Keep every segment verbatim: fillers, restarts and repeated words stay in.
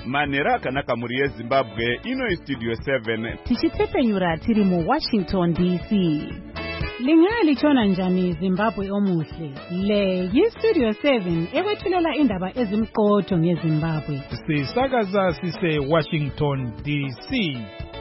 Manera akanaka muri yeZimbabwe ino studio seven tichitsepenyura tiri mu Washington D C. Lingali chona njani Zimbabwe omuhle. Le yi studio seven ekwethulela indaba ezimqotho ngeZimbabwe. Sisakaza sise Washington D C.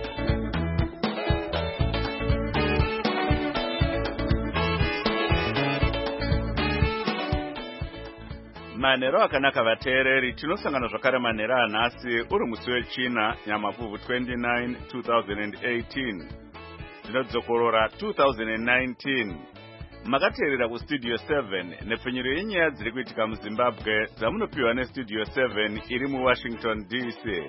Manero akanaka vateereri tinosangana zvakare manera anhasi uri musi wechina Nyamavhuvhu twenty-nine two thousand eighteen tinodzokorora two thousand nineteen. Makateerera kustudio seven nepfenyuro yenyaya dziri kuitika muZimbabwe dzamunopiwa nestudio seven iri muWashington D C.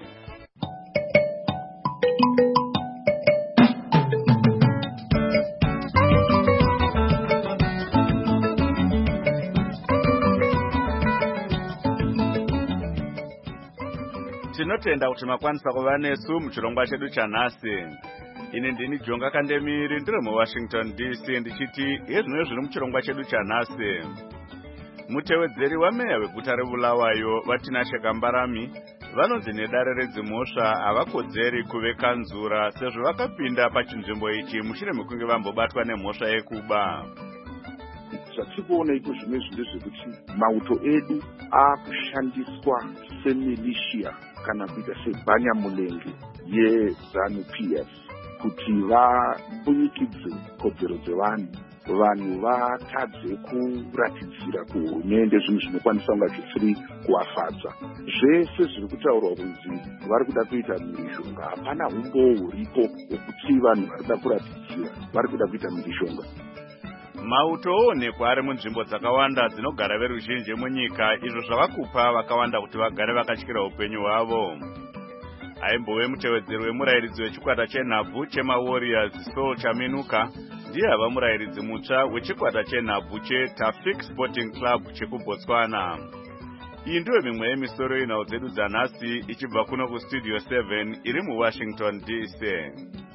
Tinotenda kuti makwanisa kuva nesu muchirongwa chedu chanhasi. Ini ndini Jonga Kandemiri ndiri muWashington D C ndichiti hezvino zviri muchirongwa chedu chanhasi. Mutevedzeri wameya weguta reBulawayo Vatinashe Kambarami vanonzi nedare redzimhosva havakodzeri kuve kanzura sezvo vakapinda pachinzvimbo ichi mushure mekunge vambobatwa nemhosva yekuba. Zvatikuona iko zvimwe zvinde zvekuti mauto edu akushandiswa semilishia kana kuita sebhanyamulenge yeZANU-P F kuti vabunyikidze kodzero dzevanhu, vanhu vatadze kuratidzira kuhurumende zvinhu zvinokwanisa kunga zvisiri kuwafadza. Zvese zviri kutaurwa kunzi vari kuda kuita mhirizhonga, hapana umbowo huripo hwekuti vanhu vari kuda kuratidzira vari kuda kuita mhirizhonga. Mauto oonekwa ari munzvimbo dzakawanda dzinogara veruzhinji munyika, izvo zvavakupa vakawanda kuti vagare vakatyira upenyu hwavo. Aimbove mutevedzeri wemurayiridzi wechikwata chenhabvu chemaWarriors Saul Chaminuka ndiye ava murayiridzi mutsva wechikwata chenhabvu cheTafik Sporting Club chekuBotswana. Iyi ndiyo mimwe yemisoro yenhau dzedu dzanhasi ichibva kuno kustudio seven iri muWashington D C.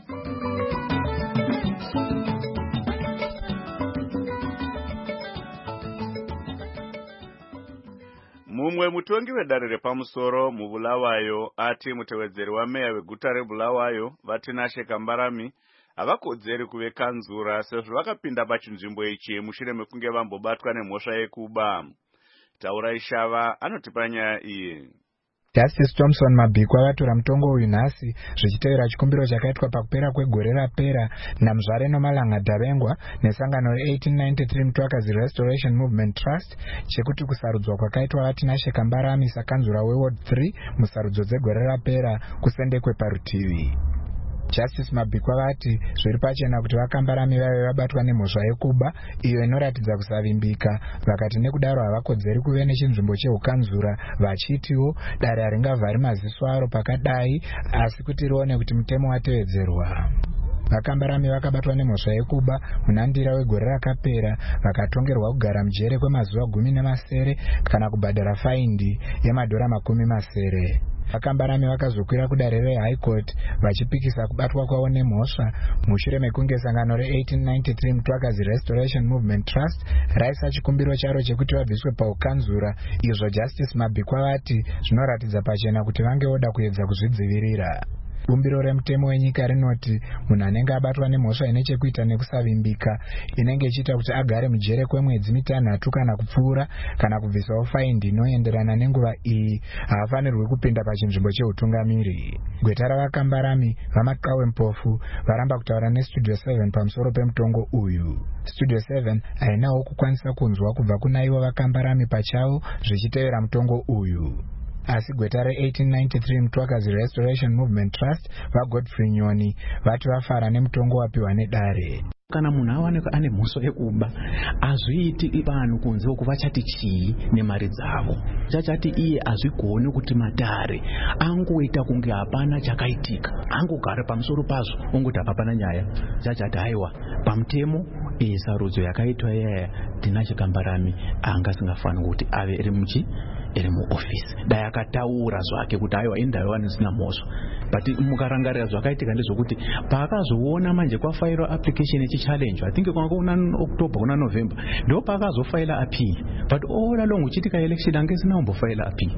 Mumwe mutongi wedare repamusoro muBulawayo ati mutevedzeri wameya weguta reBulawayo Vatinashe Kambarami havakodzeri kuve kanzura sezvo vakapinda pachinzvimbo ichi mushure mekunge vambobatwa nemhosva yekuba. Taurai Shava anotipa nyaya iyi. Justice Thompson Mabhikwa vatora mutongo uyu nhasi zvichitevera chikumbiro chakaitwa pakupera kwegore rapera naMuzvare Nomalanga Davengwa nesangano re-eighteen ninety-three Mutwakazi Restoration Movement Trust chekuti kusarudzwa kwakaitwa Vatinashe Kambarami sakanzura weWard three musarudzo dzegore rapera kusendekwe parutivi. Justice Mabhikwa vati zviri pachena kuti Vakambarami vave vabatwa nemhosva yekuba iyo inoratidza kusavimbika, vakati nekudaro havakodzeri kuve nechinzvimbo cheukanzura, vachitiwo dare haringavhari maziso aro pakadai asi kuti rione kuti mutemo watevedzerwa. Vakambarami vakabatwa nemhosva yekuba munandira wegore rakapera, vakatongerwa kugara mujere kwemazuva gumi nemasere kana kubhadhara faindi yemadhora makumi masere. Vakambarami vakazokwira kudare reHigh Court vachipikisa kubatwa kwavo nemhosva mushure mekunge sangano re-eighteen ninety-three Mutwakazi Restoration Movement Trust raisa chikumbiro charo chekuti vabviswe paukanzura, izvo Justice Mabhikwa vati zvinoratidza pachena kuti vange voda kuedza kuzvidzivirira. Bumbiro remutemo wenyika rinoti munhu anenge abatwa nemhosva ine chekuita nekusavimbika inenge ichiita kuti agare mujere kwemwedzi mitanhatu kana kupfuura kana kubvisawo faindi inoenderana nenguva iyi haafanirwi kupinda pachinzvimbo cheutungamiri. Gweta raVakambarami vaMakawe Mpofu varamba kutaura nestudio seven pamusoro pemutongo uyu. Studio seven hainawo kukwanisa kunzwa kubva kuna ivo Vakambarami pachavo zvichitevera mutongo uyu. Asi gweta re-eighteen ninety-three Mutwakazi Restoration Movement Trust vaGodfrey Nyoni vati vafara nemutongo wapiwa nedare. Kana munhu awanika ane mhosva yekuba azviiti vanhu kunze uku vachati chii nemari dzavo, chachati iye azvigoni kuti madhare angoita kunge hapana chakaitika, angogara pamusoro pazvo ongoti hapana nyaya, chachati haiwa pamutemo sarudzo yakaitwa yaya Tinashe Kambarami anga singafaniri kuti ave iri muchi iri muofisi. Dai akataura zvake kuti haiwa indaiwa nisina mhosva, but mukarangarira zvakaitika ndezvokuti paakazoona manje kwafairwa application yechichallenge, I think kwanga kuna October kuna November ndo paakazofaila appeal, but all along uchitika election ange sina kumbofaila appeal.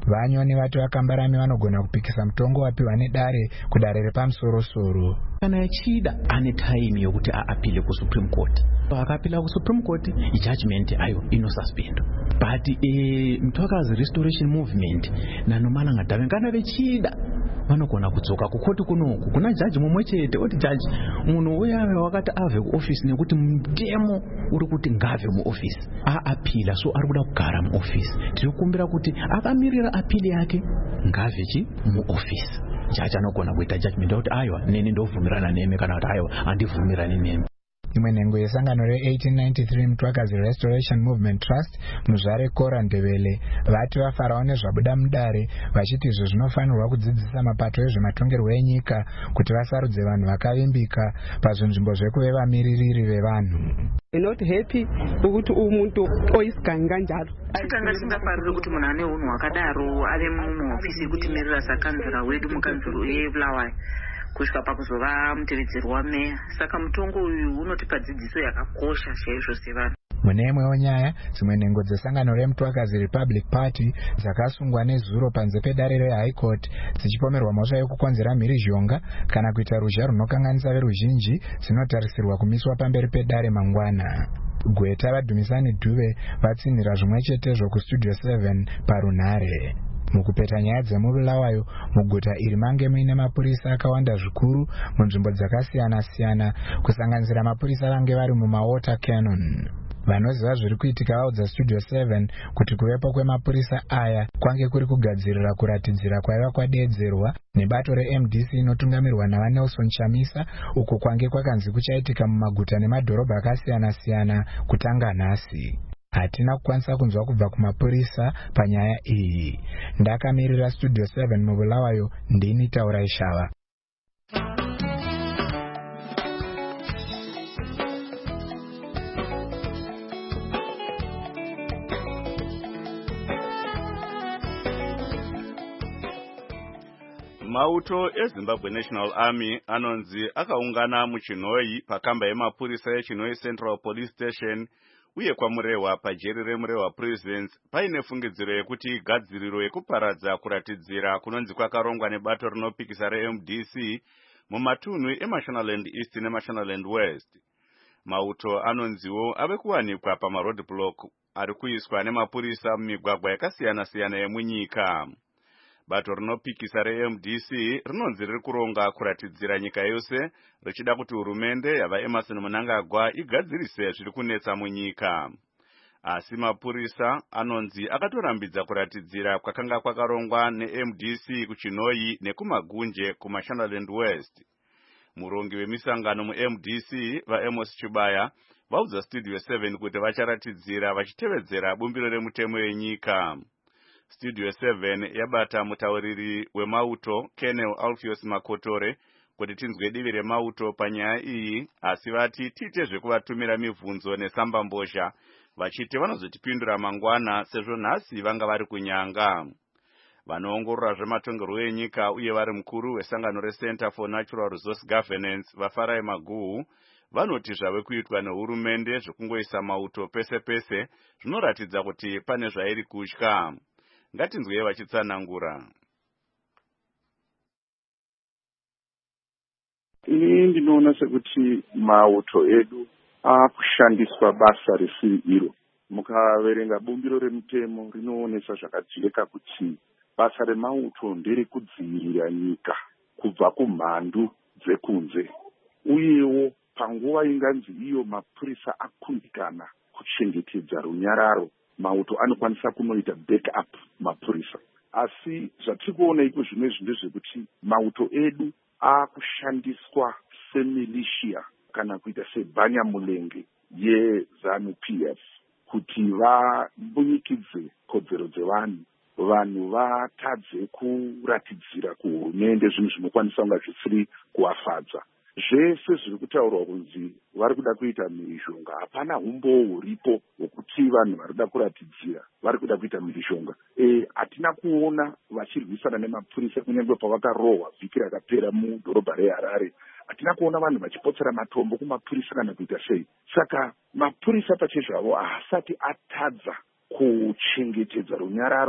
vanyoni vati vakambarami vanogona kupikisa mutongo wapiwa nedare kudare repamusoro-soro. Kana achida ane time yokuti aapile kusupreme court, akapila kusupreme court ijudgment ayo inosuspendwa. But eh, mtwakazi restoration movement nanomalanga dave kana vechida vanogona kudzoka kukoti kunoku kuna jaji mumwe chete oti jaji munhu uya wakati ave kuoffice nekuti mutemo uri kuti ngave muoffice aapila, so ari kuda kugara muoffice. Tiri kukumbira kuti akamirira apili yake ngave chi muoffice. Jaji anogona kuita judgment kuti aiwa neni ndovhumirana nemi kana kuti aiwa handivhumirani nemi. Imwe nhengo yesangano re-eighteen ninety-three Mtwakazi Restoration Movement Trust muzvare Kora Ndebele vati vafarawo nezvabuda mudare, vachiti izvo zvinofanirwa kudzidzisa mapato ezvematongerwo enyika kuti vasarudze vanhu vakavimbika pazvinzvimbo zvekuve vamiririri vevanhu. Not happy ukuthi umuntu oyisigangi kanjalo tikanga singafarire kuti munhu ane unhu wakadaro ave muhofisi yekutimirira sakanzira wedu mukanziro yebulawayo kusvika pakuzova mutevedzeri wameya. Saka mutongo uyu unotipa dzidziso yakakosha chaizvo sevanhu. Mune imwewo nyaya, dzimwe nhengo dzesangano reMtwakazi Republic Party dzakasungwa nezuro panze pedare reHigh Court dzichipomerwa mhosva yekukonzera mhirizhonga kana kuita ruzha runokanganisa veruzhinji dzinotarisirwa kumiswa pamberi pedare mangwana. Gweta vadhumisani Dhuve vatsinhira zvimwe chetezvo kustudio seven parunhare. Mukupeta nyaya dzemubulawayo muguta iri mange muine mapurisa akawanda zvikuru munzvimbo dzakasiyana-siyana kusanganisira mapurisa vange vari mumawater cannon. Vanoziva zviri kuitika vaudza studio seven kuti kuvepo kwemapurisa aya kwange kuri kugadzirira kuratidzira kwaiva kwadeedzerwa nebato re-M D C inotungamirwa navaNelson Chamisa, uko kwange kwakanzi kuchaitika mumaguta nemadhorobha akasiyana-siyana kutanga nhasi. Hatina kukwanisa kunzwa kubva kumapurisa panyaya iyi. Ndakamirira studio seven mubulawayo ndini Taura Ishava. Mauto eZimbabwe National Army anonzi akaungana muChinhoyi pakamba yemapurisa yeChinhoyi Central Police Station uye kwamurehwa pajeri remurehwa Prisons paine fungidziro yekuti gadziriro yekuparadza kuratidzira kunonzi kwakarongwa nebato rinopikisa re-M D C mumatunhu eMashonaland East neMashonaland West. Mauto anonziwo ave kuwanikwa pamaroadblock ari kuiswa nemapurisa mumigwagwa yakasiyana-siyana yemunyika. Bato rinopikisa re-M D C rinonzi riri kuronga kuratidzira nyika yose richida kuti hurumende yava Emmerson Mnangagwa igadzirise zviri kunetsa munyika. Asi mapurisa anonzi akatorambidza kuratidzira kwakanga kwakarongwa ne-M D C kuChinhoyi nekumagunje kuMashonaland West. Murongi wemisangano mu-M D C vaAmos Chibaya vaudza Studio seven kuti vacharatidzira vachitevedzera bumbiro remutemo yenyika. Studio seven yabata mutauriri wemauto Colonel Alpheus Makotore kuti tinzwe divi remauto panyaya iyi, asi vati tiite zvekuvatumira mibvunzo nesambambozha vachiti vanozotipindura mangwana sezvo nhasi vanga vari kunyanga. Vanoongorora zvematongerwo enyika uye vari mukuru wesangano reCenter for Natural Resource Governance vaFarai Maguhu vanoti zvave kuitwa nehurumende zvekungoisa mauto pese pese zvinoratidza kuti pane zvairi kutya. Ngatinzwe vachitsanangura. Ini ndinoona sekuti mauto edu akushandiswa basa risiri iro. Mukaverenga bumbiro remutemo rinoonesa zvakajeka kuti basa remauto ndere kudzivirira nyika kubva kumhandu dzekunze. Uyewo panguva inganzi iyo mapurisa akundikana kuchengetedza runyararo, mauto anokwanisa kunoita backup mapurisa. Asi zvatiri kuona iko zvimwe ndezvekuti mauto edu akushandiswa semilishia kana kuita sebhanyamulenge yeZANU P F kuti vabunyikidze kodzero dzevanhu, vanhu vatadze kuratidzira kuhurumende zvinhu zvinokwanisa kunga zvisiri kuvafadza. Zvese zviri kutaurwa kunzi vari kuda kuita mhirizhonga, hapana umboo huripo hwokuti vanhu vari kuda kuratidzira vari kuda kuita mhirizhonga. E, hatina kuona vachirwisana nemapurisa kunyange pavakarohwa vhiki rakapera mudhorobha reHarare. Hatina kuona vanhu vachipotsera matombo kumapurisa kana kuita sei. Saka mapurisa pachezvavo haasati atadza kuchengetedza runyararo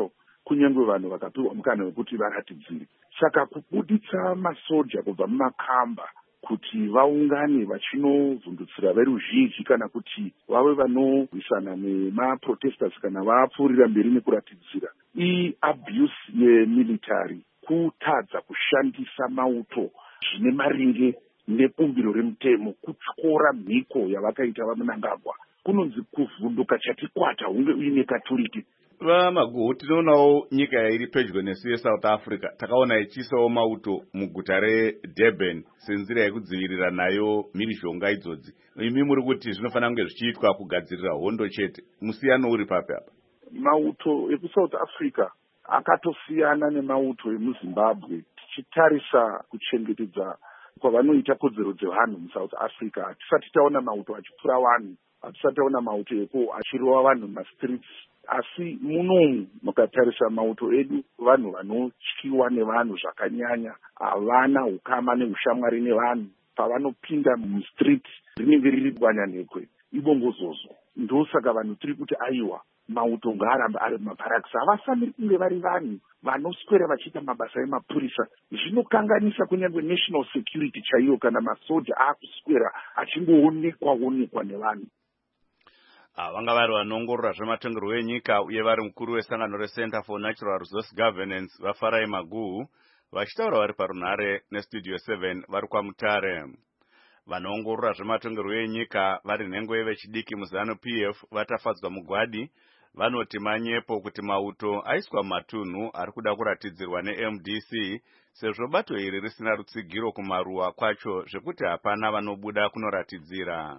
kunyange vanhu vakapiwa mukana wekuti varatidzire. Saka kubuditsa masoja kubva mumakamba kuti vaungane vachinovhundutsira veruzhinji kana kuti vave vanorwisana nemaprotesters kana vapfuurira mberi nekuratidzira, iabuse yemilitary, kutadza kushandisa mauto zvine maringe nebumbiro remutemo, kutyora mhiko yavakaita vamunangagwa, kunonzi kuvhunduka chatikwata hunge uine katuriki. Vamaguhu, tinoonawo nyika iri pedyo nesu yeSouth Africa takaona ichiisawo mauto muguta reDurban senzira yekudzivirira nayo mhirizhonga idzodzi. Imi muri kuti zvinofanira kunge zvichiitwa kugadzirira hondo chete. Musiyano uri papi apa? Mauto ekuSouth Africa akatosiyana nemauto emuZimbabwe. Tichitarisa kuchengetedza kwavanoita kodzero dzevanhu muSouth Africa, hatisati taona mauto achipfura vanhu, hatisati taona mauto eko achirova vanhu mumastreets. Asi munomu mukatarisa mauto edu, vanhu vanotyiwa nevanhu zvakanyanya, havana ukama neushamwari nevanhu. Pavanopinda mustreet rinenge riri bwanyanhekwe, ibongozozo. Ndosaka vanhu tiri kuti aiwa, mauto ngaaramba ari mumabharakisi. Havafaniri kunge vari vanhu vanoswera vachiita mabasa emapurisa. Zvinokanganisa kunyange national security chaiyo kana masoja akuswera achingoonekwa onekwa nevanhu. Vanga vari vanoongorora zvematongerwo enyika uye vari mukuru wesangano reCenter for Natural Resource Governance vaFarai Maguhu vachitaura vari parunhare nestudio seven vari kwaMutare. Vanoongorora zvematongerwo enyika vari nhengo yevechidiki muZanu P F vatafadzwa mugwadi vanoti manyepo kuti mauto aiswa mumatunhu ari kuda kuratidzirwa neM D C sezvo bato iri risina rutsigiro kumaruwa kwacho zvekuti hapana vanobuda kunoratidzira.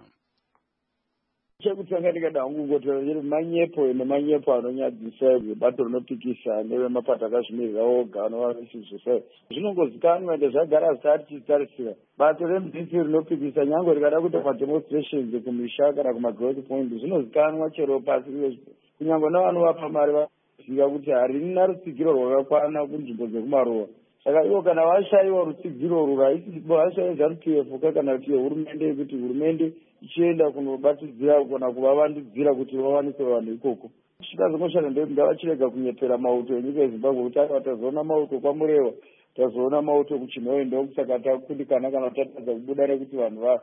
Chekutanga ndikada hangu kungotera kuti manyepo nemanyepo anonyadzisa bato rinopikisa nevemapato akazvimirira oga anovavisiso zvinongozikanwa ende zvagara zvisati tichitarisira. Bato reM D C rinopikisa nyange rikada kuita mademonstrations kumisha kana kumagrowth point zvinozikanwa chero pasi kunyange nevanovapa mari vaziva kuti harina rutsigiro rwakakwana kunzvimbo dzekumaruwa. Saka ivo kana vashayiwa rutsigiro urwu haisi vashayiwa ZANU P F kana kuti hurumende yekuti hurumende ichienda kunobatidzira kana kuvavandudzira kuti vawanise vanhu ikoko. Chikazomoshanda ndekuti ngavachirega kunyepera mauto enyika yeZimbabwe kuti aka tazoona mauto kwaMureva, tazoona mauto kuChinhowe, ndokusaka takundikana kana tatadza kubuda nekuti vanhu va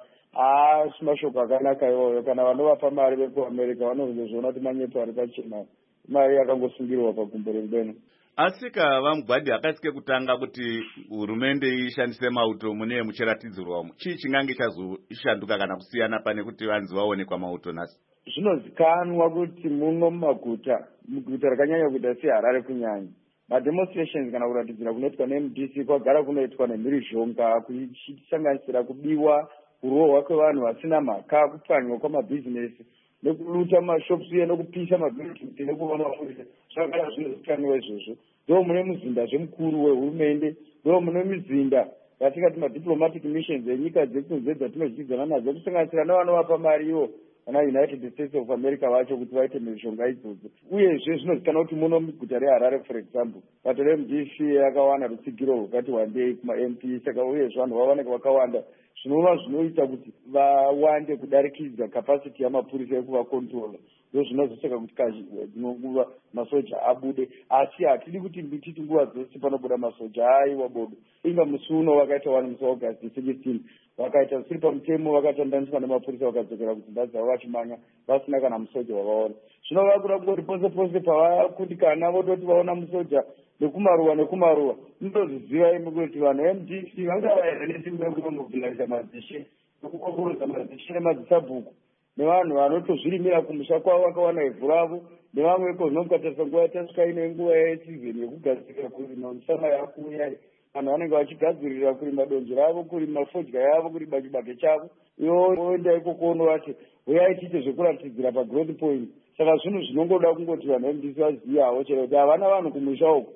asi mashoko akanaka iwayo. Kana vanovapa mari vekuAmerica vanozozviona kuti manyepo ari pachena, mari yakangosungirwa pagumbo rembeno. Asika vamugwadi akasike kutanga kuti hurumende ishandise mauto mune muchiratidzirwa chii chingange chazoshanduka kana kusiyana pane kuti vanzi vaonekwa mauto nhasi? Zvinozikanwa kuti muno mumaguta muguta rakanyanya kuita seHarare kunyanya mademonstrations kana kuratidzira kunoitwa neM D C kwagara kunoitwa nemhirizhonga kuchisanganisira kubiwa, kurohwa kwevanhu vasina mhaka, kupwanywa kwamabhizinesi nekuluta mashops uye nekupisa mabhizinesi nekuona mapurisa. Zvakagara zvinozikanwa izvozvo. Ndo mune muzinda zvemukuru wehurumende, ndo mune mizinda yatingati madiplomatic missions enyika dzekunze dzatinozvidzana nadzo kusanganisira nevanovapa mari ivo kana United States of America vacho kuti vaite mishonga idzodzo. Uyezve zvinozikanwa kuti muno muguta reHarare for example bato reM D C yakawana rutsigiro rwakati wandei kumaM P. Saka uyezve vanhu vaoneka vakawanda zvinova zvinoita kuti vawande kudarikidza capacity yamapurisa ekuvakontrola. Ndo zvinozosaka kuti nguva masoja abude, asi hatidi kuti titi nguva dzose panobuda masoja aiwa bodo. Inga musi uno vakaita wani musi waAugust sixteen vakaita zvisiri pamutemo vakatandaniswa nemapurisa vakadzokera kudzimba dzavo vachimanya vasina kana musoja wavaona. Zvino vakuda kungoti pose pose pavakundikana vototi vaona musoja nekumaruwa nekumaruwa. Ndozviziva imi kuti vanhu veM D C vangavaenda nesimba yekunomobiliza madzishe nekukokorodza madzishe nemadzisabhuku nevanhu vanotozvirimira kumusha kwavo vakawana ivhu ravo nevamweko zvinomukatarisa nguva yatasvika ine nguva yesizeni yekugadzirira kurima misana yakuuya. Vanhu vanenge vachigadzirira kurima donje ravo, kurima fodya yavo, kurima chibage chavo. Ivo voenda ikoko unovati uyai tiite zvekuratidzira pagrowth point. Saka zvinhu zvinongoda kungoti vanhu veM D C vaziva havo chero kuti havana vanhu kumusha uko.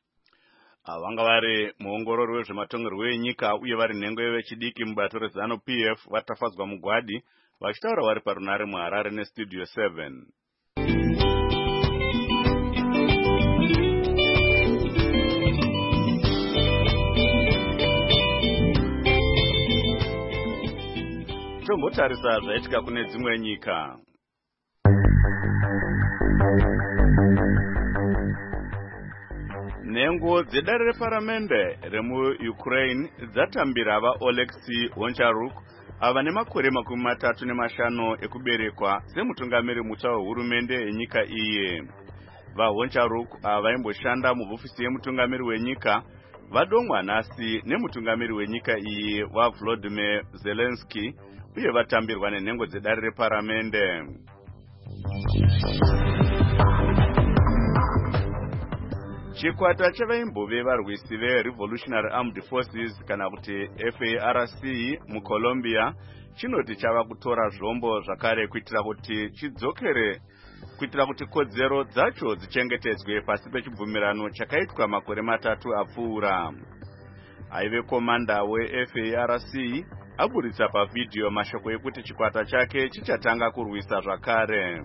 Vanga vari muongorori wezvematongerwo enyika uye vari nhengo yevechidiki mubato reZanu P F vatafadzwa mugwadi vachitaura vari parunhare muHarare nestudio seven. Tombotarisa zvaitika kune dzimwe nyika. Nengo dzedare reparamende remu-Ukraine dzatambira va-Oleksiy Honcharuk ava nemakore makumi matatu nemashanu ekuberekwa semutungamiri mutsva wehurumende yenyika iye. VaHoncharuk vaimboshanda muhofisi yemutungamiri wenyika vadomwa nhasi nemutungamiri wenyika iyi vaVolodymyr Zelensky uye vatambirwa nenhengo dzedare reparamende. Chikwata chevaimbove varwisi veRevolutionary Armed Forces kana kuti F A R C muColombia chinoti chava kutora zvombo zvakare kuitira kuti chidzokere kuitira kuti kodzero dzacho dzichengetedzwe pasi pechibvumirano chakaitwa makore matatu apfuura. Aive komanda weF A R C aburitsa pavhidhiyo mashoko ekuti chikwata chake chichatanga kurwisa zvakare.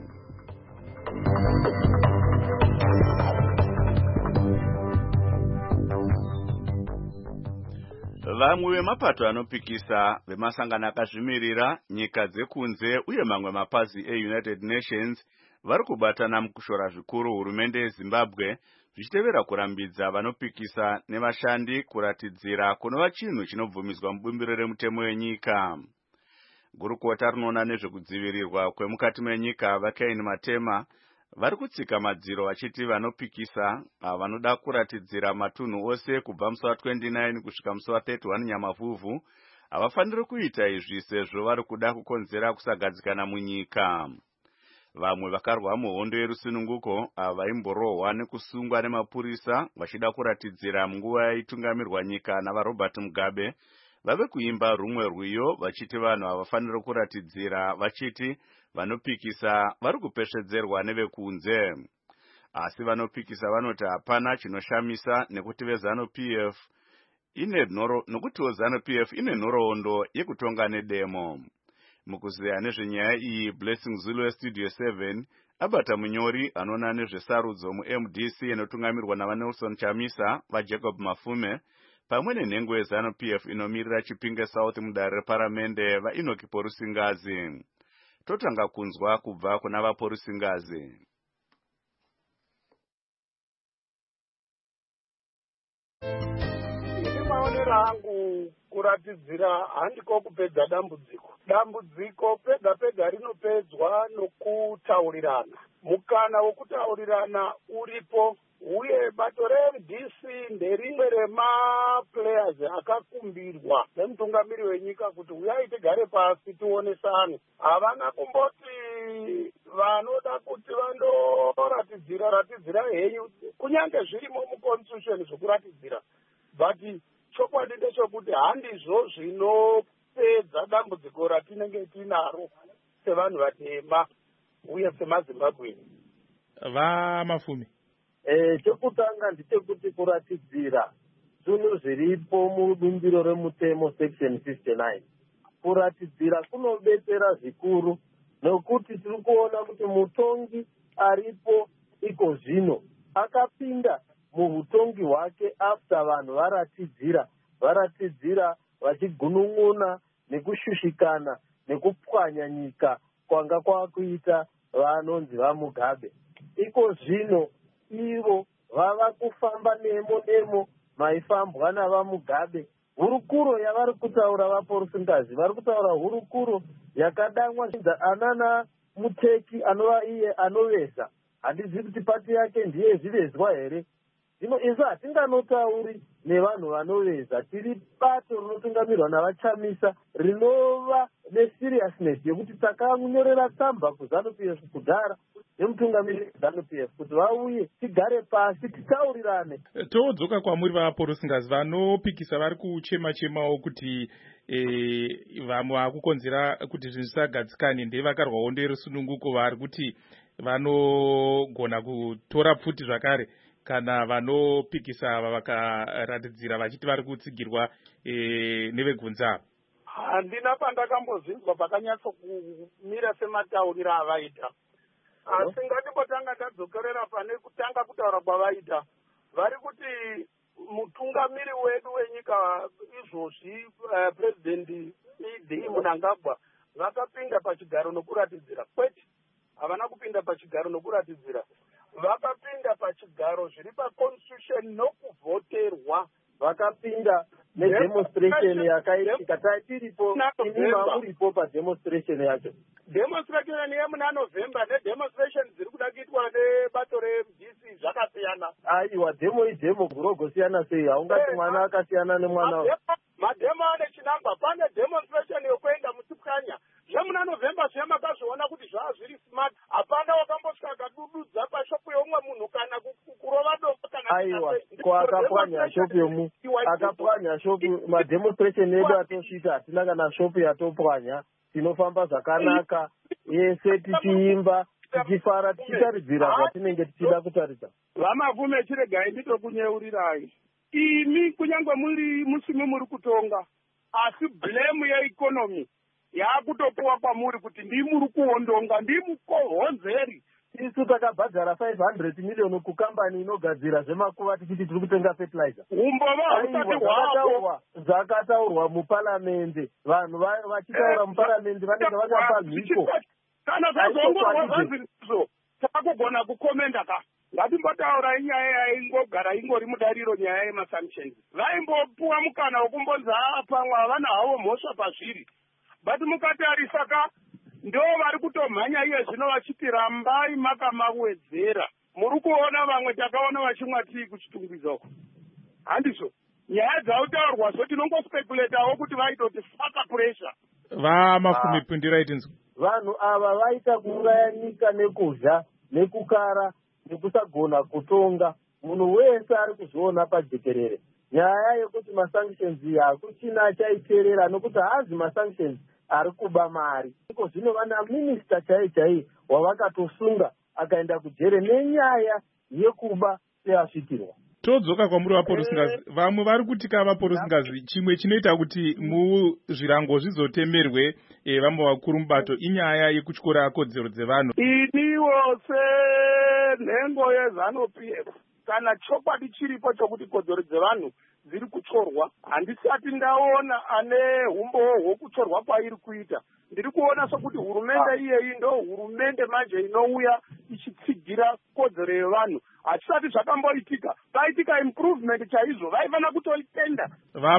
Vamwe vemapato anopikisa vemasangano akazvimirira, nyika dzekunze uye mamwe mapazi eUnited Nations vari kubatana mukushora zvikuru hurumende yeZimbabwe zvichitevera kurambidza vanopikisa nevashandi kuratidzira kunova chinhu chinobvumidzwa mubumbiro remutemo wenyika. Gurukota rinoona nezvekudzivirirwa kwemukati menyika vakaini matema vari kutsika madziro vachiti vanopikisa vanoda kuratidzira matunhu ose kubva musi wa29 kusvika musi wa31 Nyamavhuvhu havafaniri kuita izvi sezvo vari kuda kukonzera kusagadzikana munyika. Vamwe vakarwa muhondo yerusununguko vaimborohwa nekusungwa nemapurisa vachida kuratidzira munguva yaitungamirwa nyika navaRobert Mugabe vave kuimba rumwe rwiyo vachiti vanhu havafaniri kuratidzira vachiti vanopikisa vari kupeshedzerwa nevekunze. Asi vanopikisa vanoti hapana chinoshamisa nekuti veZANU-P F ine nhoro nokutiwo ZANU-P F ine nhoroondo yekutonga nedemo. Mukuziya nezvenyaya iyi, Blessing Zulu weStudio seven abata munyori anoona nezvesarudzo mu-M D C inotungamirwa navaNelson Chamisa vaJacob Mafume pamwe nenhengo yeZANU-P F inomirira Chipinge South mudare reparamende vaEnoki Porusingazi. Totanga kunzwa kubva kuna vaPorusingazi. Maonero angu kuratidzira handiko kupedza dambudziko. Dambudziko pega pega rinopedzwa nokutaurirana. Mukana wokutaurirana uripo uye bato re-M D C nderimwe remaplayers akakumbirwa nemutungamiri wenyika kuti uyai tigare pasi tionesane. Havana kumboti vanoda kuti vandoratidzira ratidzira henyu kunyange zvirimo muconstitution zvokuratidzira, but chokwadi ndechekuti handizvo zvinopedza dambudziko ratinenge tinaro sevanhu vatema uye semaZimbabweni. VaMafumi, Eh, chokutanga ndechekuti kuratidzira zvinhu zviripo mubumbiro remutemo section fifty-nine. Kuratidzira kunobetsera zvikuru nokuti tiri kuona kuti mutongi aripo iko zvino akapinda muhutongi hwake after vanhu varatidzira varatidzira vachigunun'una nekushushikana nekupwanya nyika kwanga kwakuita vanonzi vaMugabe. Iko zvino ivo vava kufamba nemo nemo maifambwa navaMugabe. Hurukuro yavari kutaura vaPorusingazi vari kutaura hurukuro yakadamwa anana Muteki anova iye anoveza. Handizivi kuti pati yake ndiye zvivezwa here. Zvino isu hatinganotauri nevanhu vanoveza, tiri bato rinotungamirwa navaChamisa rinova neseriousness yekuti takanyorera tsamba kuZANU-P F kudhara nemutungamiri ZANU-P F kuti vauye tigare pasi titaurirane. Todzoka kwamuri vaPorusingazi vanopikisa vari kuchema chemawo kuti vamwe vakukonzera kuti zvinhu zvisagadzikane ndevakarwa hondo yerusununguko vari kuti vanogona kutora pfuti zvakare kana vanopikisa ava vakaratidzira vachiti vari kutsigirwa nevegunza. Handina pandakambozinzwa pakanyatso kumira sematauriro avaita. Asi ngatimbotanga tadzokerera pane kutanga kutaura kwavaita. Vari kuti mutungamiri wedu wenyika izvozvi uh, President E D Mnangagwa vakapinda pachigaro nokuratidzira. Kwete, havana kupinda pachigaro nokuratidzira. vakapinda pachigaro zviri paconstitution nokuvhoterwa, vakapinda nedemonstration yakaitika tiripo ini mamuripo pademonstration yacho. Demonstration yemuna November nedemonstration dziri kuda kuitwa nebato reM D C zvakasiyana. Aiwa, demo idemo gurogosiyana sei, haungati mwana akasiyana nemwana. Mademo ane chinamba, pane demonstration yokuenda musipukanya zvemuna November zvemakazviona kuti zvava zviri smart, hapana wakambosvika akadududza pashopu yeumwe munhu kana kurova dombo kana. Aiwa, ko akapwanya shopu yomu akapwanya shopu. Mademonstration edu atosvika hatina kana shopu yatopwanya, tinofamba zvakanaka yese tichiimba tichifara tichitaridzira zvatinenge tichida kutaridza. Vamavume chiregai nditokunyeurirai, imi kunyange muri musime muri kutonga, asi blame yeeconomy yakutopuwa kwamuri kuti ndimuri kuondonga, ndimukohonzeri. Isu takabhadhara five hundred million kukambani inogadzira zvemakuva tichiti tiri kutenga fertilizer. Umbova usati hwavo zvakataurwa muparamende, vanhu vachitaura muparamende vanenge vakapa mhiko. Kana zvazongorwa zvanzizvo takugona kukomenda ka, ngatimbotaura inyaya yaingogara ingori mudariro nyaya yemasanctions. Vaimbopuwa mukana wekumbonzi pamwe havana havo mhosva pazviri, but mukatarisa ka ndo vari kutomhanya iye zvino vachiti rambai makamawedzera. Muri kuona vamwe takaona vachimwa tii kuchitungwiza uko, handizvo? Nyaya dzautaurwa zo tinongospekuletawo kuti vaitoti faka pressure. Vamafumi pindira itinzwa. Vanhu ava vaita kuuraya nyika nekudya nekukara nekusagona kutonga. Munhu wese ari kuzviona pajekerere. Nyaya yekuti masanctions hakuchina chaiterera nokuti hazi masanctions ari kuba mari. Iko zvino vana minista chai chai wavakatosunga akaenda kujere nenyaya yekuba seasvikirwa. Todzoka kwamuri vaporusingazi, vamwe vari kutika vaporusingazi, chimwe chinoita kuti muzvirango zvizotemerwe e, vamwe vakuru mubato inyaya yekutyora kodzero dzevanhu. Iniwo senhengo yeZANU-P F kana chokwadi chiripo chokuti kodzero dzevanhu dziri kutyorwa, handisati ndaona ane umbowo hwokutyorwa kwairi kuita. Ndiri kuona sokuti hurumende iyeyi ndo hurumende manje inouya ichitsigira kodzero yevanhu. Hatisati zvakamboitika, paitika improvement chaizvo, vaifana kutoitenda.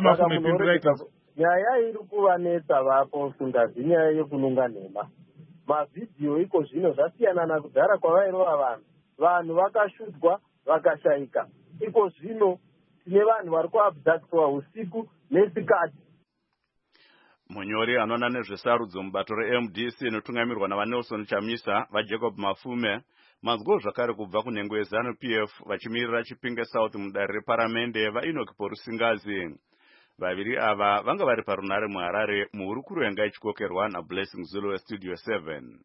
Nyaya iri kuvanetsa vapo Sungazi, nyaya yekununga nhema. Mavhidhiyo iko zvino zvasiyana nakudhara kwavairova vanhu. Vanhu vakashudzwa vakashayika. Iko zvino tine vanhu vari kuabductwa usiku nesikati. Munyori anoona nezvesarudzo mubato reM D C inotungamirwa navaNelson Chamisa, vaJacob Mafume, mazgo zvakare kubva kunhengo yeZANU-P F vachimirira Chipinge South mudare reparamende vaEnoch Porusingazi. Vaviri ava vanga vari parunare muHarare muhurukuro yanga ichikokerwa naBlessing Zulu weStudio seven.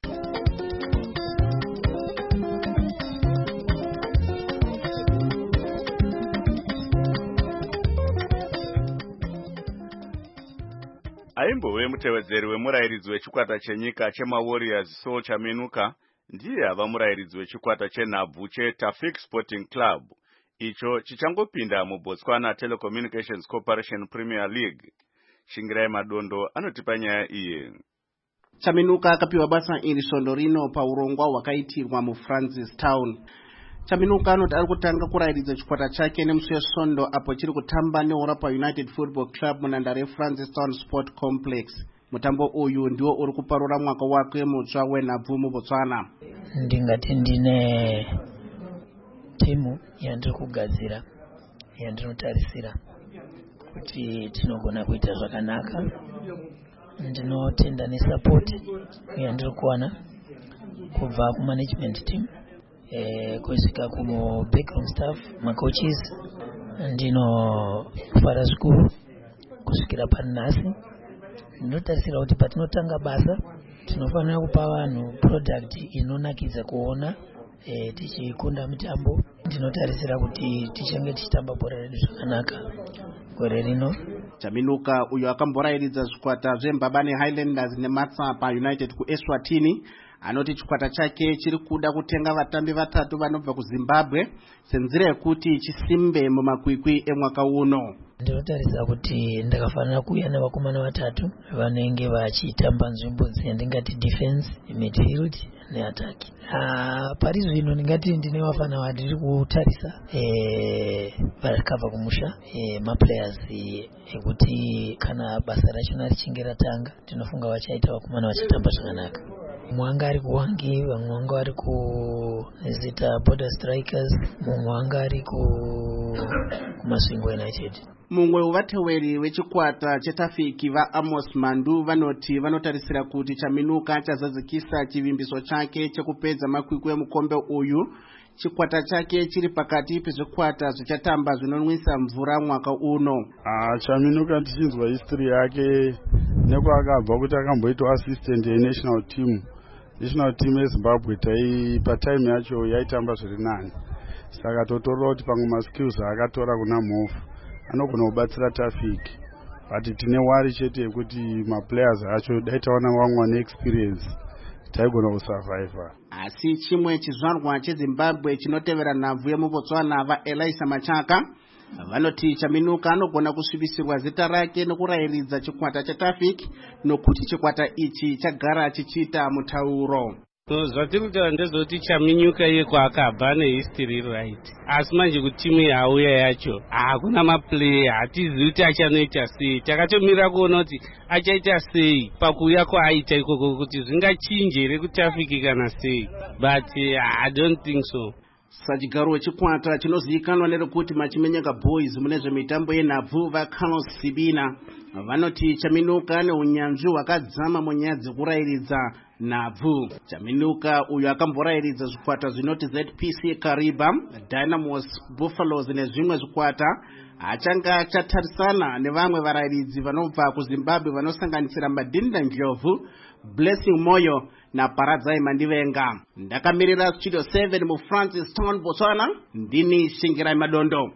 Aimbove mutevedzeri wemurairidzi wechikwata chenyika chemaWarriors Saul Chaminuka ndiye ava murairidzi wechikwata chenhabvu cheTafik Sporting Club, icho chichangopinda muBotswana Telecommunications Corporation Premier League. Shingirai Madondo anotipa nyaya iyi. Chaminuka akapiwa basa iri svondo rino paurongwa hwakaitirwa muFrancis Town. Chaminuka anoti ari kutanga kurairidza chikwata chake nemusi wesvondo apo chiri kutamba neOrapa United Football Club munhandare yeFrancis Town Sport Complex. Mutambo uyu ndiwo uri kuparura mwaka wake mutsva wenhabvu muBotswana. Ndingati ndine timu yandiri kugadzira yandinotarisira kuti tinogona kuita zvakanaka. Ndinotenda nesupport yandiri kuwana kubva kumanagement team, eh, kusvika kumo backroom staff, macoaches. Ndinofara zvikuru kusvikira panhasi. Ndinotarisira kuti patinotanga basa tinofanira kupa vanhu product inonakidza kuona e, tichikunda mitambo. Ndinotarisira kuti tichange tichitamba bhora redu zvakanaka gore rino. Chaminuka uyo akamborairidza zvikwata zveMbabane Highlanders neMatsapa United kuEswatini anoti chikwata chake chiri kuda kutenga vatambi vatatu vanobva kuZimbabwe senzira yekuti chisimbe mumakwikwi emwaka uno. Ndinotarisira kuti ndakafanira kuuya nevakomana vatatu vanenge vachitamba nzvimbo dzendingati defense, midfield neataki. Uh, parizo ino ndingati ndine vafana vadiri kutarisa eh vakabva kumusha eh maplayers ekuti kana basa rachona richinge ratanga tinofunga vachaita vakomana vachitamba zvakanaka. Mwanga ari kuwangi, vamwe vanga vari ku zita Border Strikers, mumwe wanga ari ku kuMasvingo United. Mumwe wevateweri wechikwata chetafiki vaAmos Mandu vanoti vanotarisira kuti Chaminuka chazadzikisa chivimbiso chake chekupedza makwikwi emukombe uyu. Chikwata chake chiri pakati pezvikwata zvichatamba zvinonwisa mvura mwaka uno. Ah, Chaminuka tichinzwa history yake nekwaakabva kuti akamboitwa assistant yenational team. National team yeZimbabwe tai patime yacho yaitamba zviri nani. Saka totorwa kuti pamwe maskills akatora kuna move anogona kubatsira Tafiki. But tine wari chete yekuti maplayers acho daitaona vamwe vane experience taigona kusurvive. Asi chimwe chizvarwa cheZimbabwe chinotevera nhabvu yemuBotswana vaElisa Machaka vanoti Chaminuka anogona kusvibisirwa zita rake nekurayiridza chikwata chetafiki nokuti chikwata ichi chagara chichiita mutauro. Zvatiri kutaura ndezvekuti Chaminuka iye kwaakabva nehistory right, asi manje kuti timu yauya yacho hakuna maplayer, hatizivi kuti achanoita sei. Takatomira kuona kuti achaita sei pakuuya kwaaita ikoko kuti zvingachinje here kutafiki kana sei, but uh, I don't think so. Sajigaro wechikwata chinozivikanwa nerekuti Machimenyaka Boys mune zvemitambo yenhabvu vaCarlos Sibina vanoti Chaminuka neunyanzvi hwakadzama munyaya dzekurayiridza nhabvu. Chaminuka uyu akamborayiridza zvikwata zvinoti Z P C Kariba, Dynamos, Buffaloes nezvimwe zvikwata. Achanga chatarisana nevamwe varayiridzi vanobva kuZimbabwe vanosanganisira Madinda Ndlovu, Blessing Moyo na Paradzai Mandivenga. Ndakamirira Studio seven mu Francis Town, Botswana, ndini Shingirai Madondo.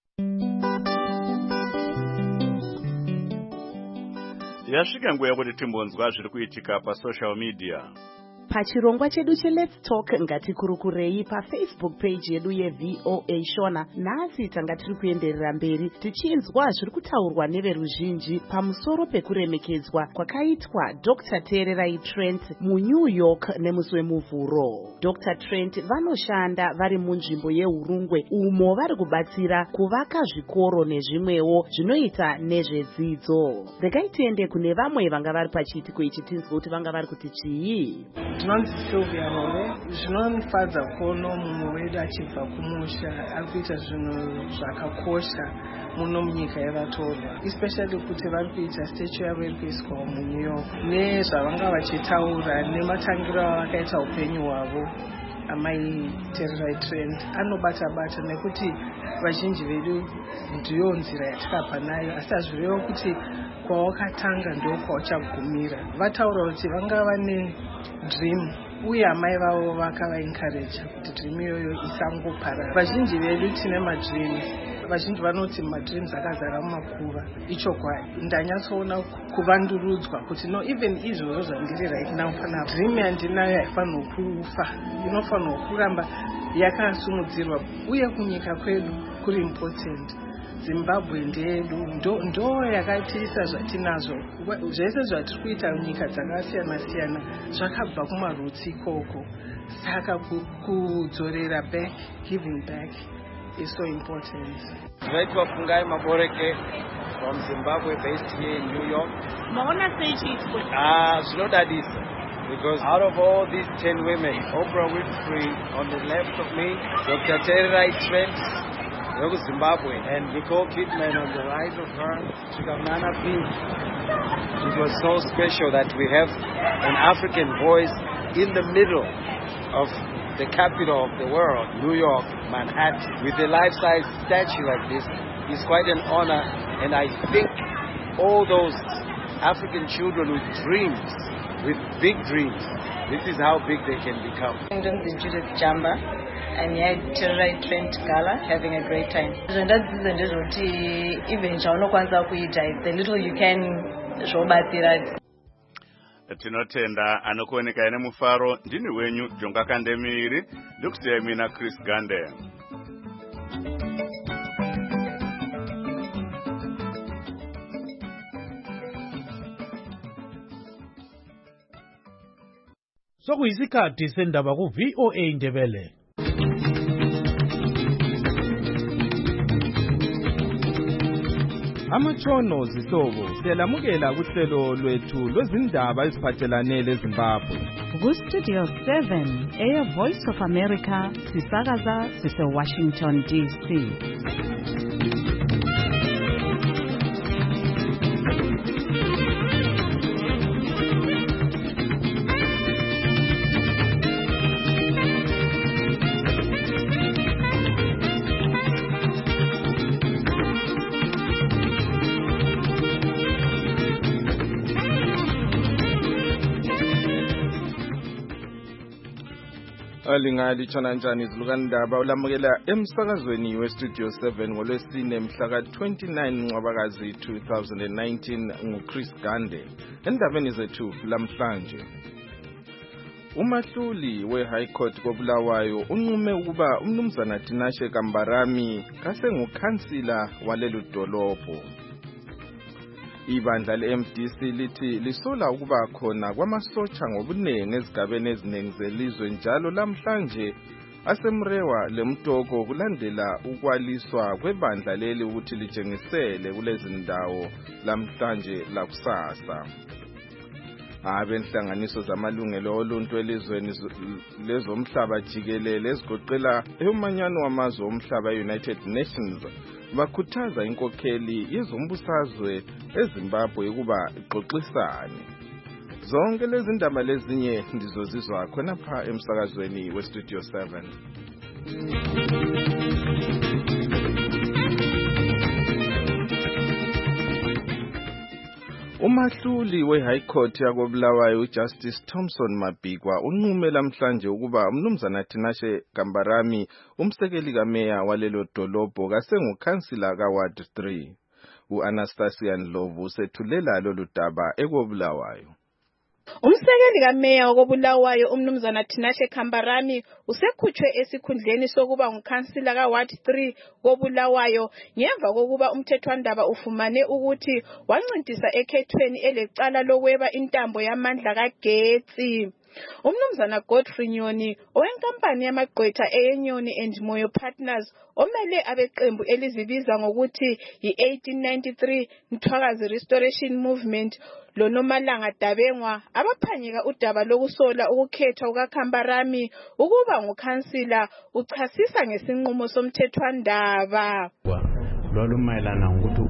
Yasvika nguva yekuti timbonzwa zviri kuitika pa social media. Pachirongwa chedu che Let's Talk ngatikurukurei pa Facebook page yedu ye V O A Shona. Nasi tanga tiri kuenderera mberi tichinzwa zviri kutaurwa neveruzhinji pamusoro pekuremekedzwa kwakaitwa Doctor Tererai Trent mu New York nemusi wemuvhuro. Doctor Trent vanoshanda vari munzvimbo yeUrungwe umo vari kubatsira kuvaka zvikoro nezvimwewo zvinoita nezvedzidzo. Regai tiende kune vamwe vanga vari pachiitiko ichi tinzwe kuti vanga vari kuti chii. Ndinonzi Sylvia Rove. Zvinonifadza kuona mumwe wedu achibva kumusha ari kuita zvinhu zvakakosha muno munyika yavatorwa, especially kuti vari kuita statue yavo iri kuiswa muNew York nezvavanga vachitaura nematangiro avakaita upenyu hwavo. Amai Tererai Trent anobata-bata nekuti vazhinji vedu ndiyo nzira yatakabva nayo, asi hazvirevo kuti kwawakatanga ndo kwauchagumira. Vataura kuti vanga vane dream uye amai vavo vakavaencourage kuti dream iyoyo isangoparara. Vazhinji vedu tine madreams, vazhinji vanoti madreams akazara mumakuva. Ichokwadi ndanyatsoona kuvandurudzwa kuti no, even izvozvo zvandiri right now panapa dream yandinayo haifanirwa kufa, inofanirwa kuramba yakasumudzirwa uye kunyika kwedu kuri important. Zimbabwe ndedu ndo, ndo yakatiisa zvatinazvo. Zvese zvatiri kuita nyika dzakasiyana siyana zvakabva kumarutsi ikoko. Saka kudzorera back, giving back is so important. Vaitwa Fungai Maboreke from Zimbabwe, based here in New York. Maona sei Ah, zvinodadisa because out of all these ten women, Oprah Winfrey on the left of me, Doctor Tererai Trent from Zimbabwe, and Nicole Kidman on the right of her, Chikamana Pink. It was so special that we have an African voice in the middle of the capital of the world, New York, Manhattan, with a life-size statue like this. Is quite an honor, and I think all those African children with dreams, with big dreams, this is how big they can become. I'm Judith Jamba, and yeah, Tererai Trent Gala, having a great time. So that's even the little you can show back. Tinotenda anokuoneka ine mufaro ndini wenyu Jonga Kandemiri ndokusiyai mina Chris Gande. sokuyisikhathi sendaba ku V O A Ndebele. Amatshono zihlobo siyalamukela kuhlelo lwethu lwezindaba eziphathelane leZimbabwe. Ku Studio seven, Air Voice of America, sisakaza sise Washington D C. Alingali chana njani izilukandaba ulamukela emsakazweni we Studio seven ngolwesine mhla ka twenty-nine Ncwabakazi two thousand nineteen nguChris Gande. Endabeni zethu lamhlanje, umahluli we High Court koBulawayo unqume ukuba umnumzana Tinashe Kambarami kase ngukhansila walelo dolobho. Ibandla le-M D C lithi lisola ukuba khona kwamasotsha ngobunengi ezigabeni eziningi zelizwe njalo lamhlanje asemrewa lemtoko kulandela ukwaliswa kwebandla leli ukuthi lijengisele kulezi ndawo lamhlanje lakusasa. Abenhlanganiso zamalungelo oluntu elizweni lezomhlaba jikelele ezigoqela eumanyano wamazwe omhlaba e-United Nations bakhuthaza inkokheli yezombusazwe eZimbabwe ukuba ixoxisane. Zonke lezi ndaba lezinye ndizozizwa khona pha emsakazweni we Studio seven. Umahluli we High Court yakoBulawayo uJustice Thompson Mabhikwa unqume lamhlanje ukuba umnumzana Tinashe Kambarami umsekeli kameya walelo dolobho kase ngukhansila ka Ward three. uAnastasia Ndlovu sethulela lolu daba ekoBulawayo. Umsekeli kameya wakoBulawayo umnumzana Tinashe Kambarami usekhutshwe esikhundleni sokuba ngukhansila ka Ward three koBulawayo ngemva kokuba umthethwandaba ufumane ukuthi wancintisa ekhethweni elecala lokweba intambo yamandla kagetsi. Umnumzana Godfrey Nyoni owenkampani yamagqwetha eyenyoni and Moyo Partners omele abeqembu elizibiza ngokuthi yi-eighteen ninety-three Mthwakazi Restoration Movement loNomalanga Dabengwa abaphanyeka udaba lokusola ukukhethwa kukaKambarami ukuba ngukhansila uchasisa ngesinqumo somthethwandaba. Lwalumayelana ngokuthi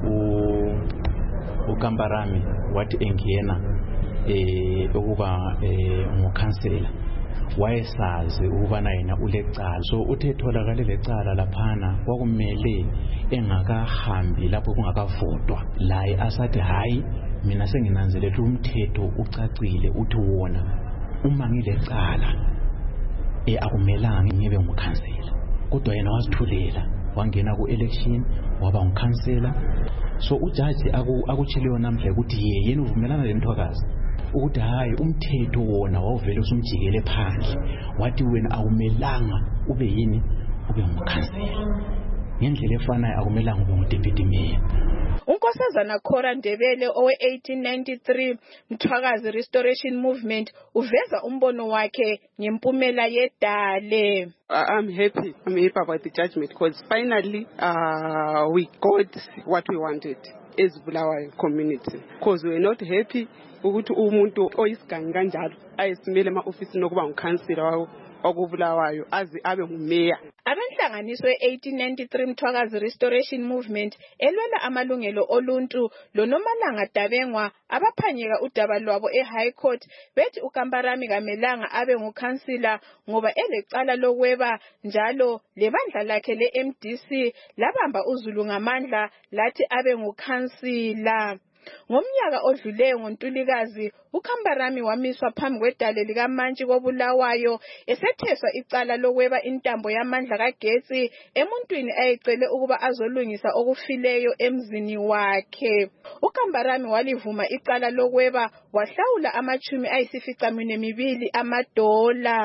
uKambarami wathi engena eh ukuba eh ngukhansela wayesazi ukubana yena ulecala, so uthetholakale lecala laphana kwakumele engakahambi lapho kungakavotwa laye asathi hayi mina senginanzelela umthetho ucacile uthi wona uma ngilecala eh akumelanga ngibe ngukhansela, kodwa yena wasithulela wangena ku election waba ngukhansela. So ujaji akuchiliwe namhla ukuthi yena uvumelana leNtwakazi ukuthi hayi umthetho wona wawuvele usumjikele phandle wathi wena awumelanga ube yini ube ngukhansela, ngendlela efanayo akumelanga ube ngudeputy mayor. Unkosazana Khora Ndebele owe eighteen ninety-three Mthwakazi Restoration Movement uveza umbono wakhe ngempumela yedale. I'm happy. I'm happy about the judgment because finally uh, we got what we wanted as Bulawayo community. Because we're not happy ukuthi umuntu oyisigangi kanjalo ayesimele ema-ofisi nokuba ngukhansila wakobulawayo aze abe ngumeya. Abenhlanganiso e-eighteen ninety-three Mthwakazi Restoration Movement elwela amalungelo oluntu loNomalanga Dabengwa abaphanyeka udaba lwabo e-High Court bethi uKambarami kamelanga abe ngukhansila ngoba elecala lokweba njalo lebandla lakhe le-M D C labamba uZulu ngamandla lathi abe ngukhansila. Ngomnyaka odluleyo ngoNtulikazi uKambarami wamiswa phambi kwedale likaMantshi koBulawayo esetheswa icala lokweba intambo yamandla kagetsi emuntwini ayecele ukuba azolungisa okufileyo emzini wakhe. uKambarami walivuma icala lokweba wahlawula amachumi ayisificaminwembili amadola.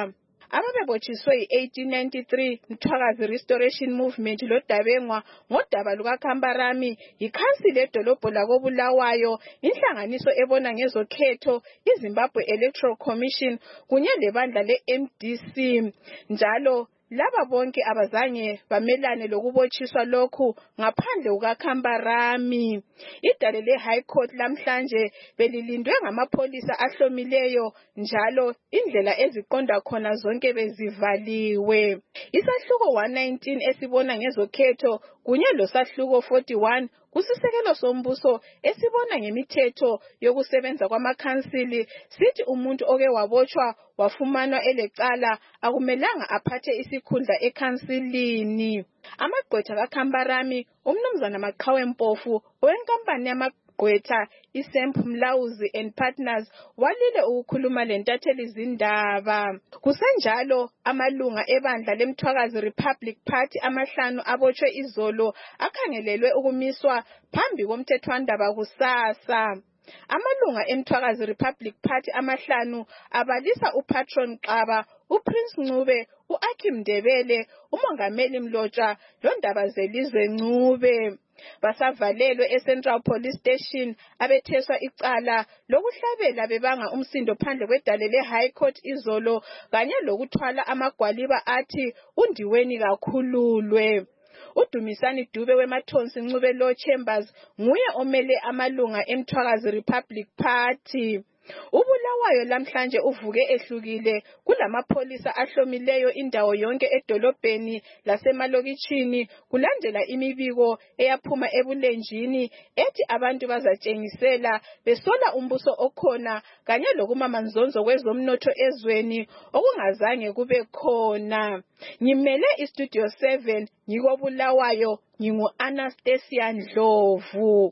ababebotshiswe i-eighteen ninety-three Mthwakazi Restoration Movement lodabengwa ngodaba lukaKhambarami yikhansili edolobho lakoBulawayo, inhlanganiso ebona ngezokhetho iZimbabwe Electoral Commission kunye lebandla le-M D C. Njalo laba bonke abazange bamelane lokubotshiswa lokhu ngaphandle kukaKhambarami. Idale le-High Court lamhlanje belilindwe ngamapholisa ahlomileyo njalo indlela eziqonda khona zonke bezivaliwe. Isahluko one nineteen esibona ngezokhetho kunye losahluko forty-one kusisekelo sombuso esibona ngemithetho yokusebenza kwamakhansili sithi umuntu oke wabotshwa wafumanwa elecala akumelanga aphathe isikhundla ekhansilini. Amagqwetha kaKhambarami umnumzana Maqhawe Mpofu owenkampani yamagqwetha iSemp Mlauzi and Partners walile ukukhuluma lentatheli zindaba. Kusenjalo amalunga ebandla leMthwakazi Republic Party amahlanu abotshwe izolo akhangelelwe ukumiswa phambi komthethwandaba kusasa. Amalunga eMthwakazi Republic Party amahlanu abalisa uPatron Qaba, uPrince Ncube, uAkim Ndebele, uMongameli Mlotshwa londaba zelizwe Ncube. Basavalelwe eCentral Police Station abetheswa icala lokuhlabela bebanga umsindo phandle kwedale le-High Court izolo kanye lokuthwala amagwaliba athi undiweni kakhululwe. uDumisani Dube weMathonsi Ncube Law Chambers nguye omele amalunga eMthwakazi Republic Party. uBulawayo lamhlanje uvuke ehlukile kulamapholisa ahlomileyo indawo yonke edolobheni lasemalokitshini kulandela imibiko eyaphuma ebulenjini ethi abantu bazatshengisela besola umbuso okhona kanye lokumamanzonzo kwezomnotho ezweni okungazange kube khona. Ngimele iStudio seven ngikoBulawayo ngingu Anastasia Ndlovu.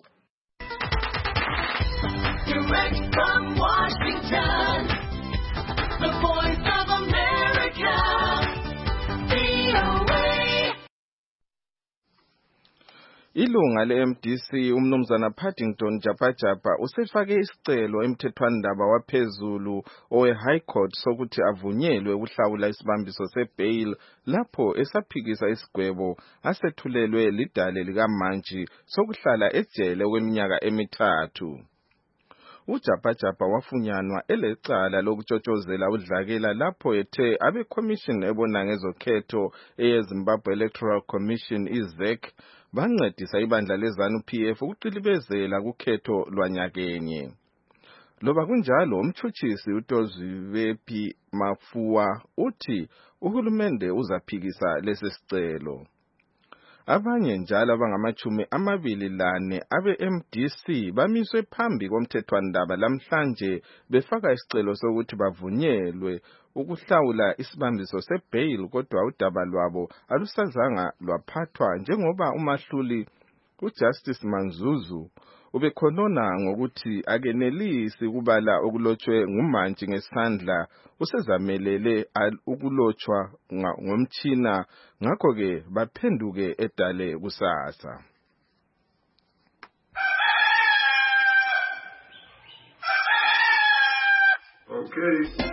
Direct from Washington, the voice of America, V O A. Ilunga le-M D C umnumzana Paddington Japajapa usefake isicelo emthethwandaba waphezulu owe-High Court sokuthi avunyelwe ukuhlawula isibambiso se-bail lapho esaphikisa isigwebo asethulelwe lidale likaMantshi sokuhlala ejele kweminyaka emithathu. uJapajapa wafunyanwa elecala lokutshotshozela udlakela lapho ethe abe-commission ebona ngezokhetho eyeZimbabwe Electoral Commission I-Z E C bancedisa ibandla leZANU-P F ukuqilibezela kukhetho lwanyakenye. Loba kunjalo umtshutshisi uToziwephi Mafuwa uthi uhulumende uzaphikisa lesi sicelo. Abanye njalo abangamachumi amabili lane abe-M D C bamiswe phambi komthethwandaba lamhlanje befaka isicelo sokuthi bavunyelwe ukuhlawula isibambiso se-bail kodwa udaba lwabo alusazanga lwaphathwa njengoba umahluli uJustice Manzuzu ubekhonona ngokuthi akenelisi kubala okulotshwe nguMantshi ngesandla usezamelele ukulotshwa ngomtshina ngakho ke baphenduke edale kusasa. Okay.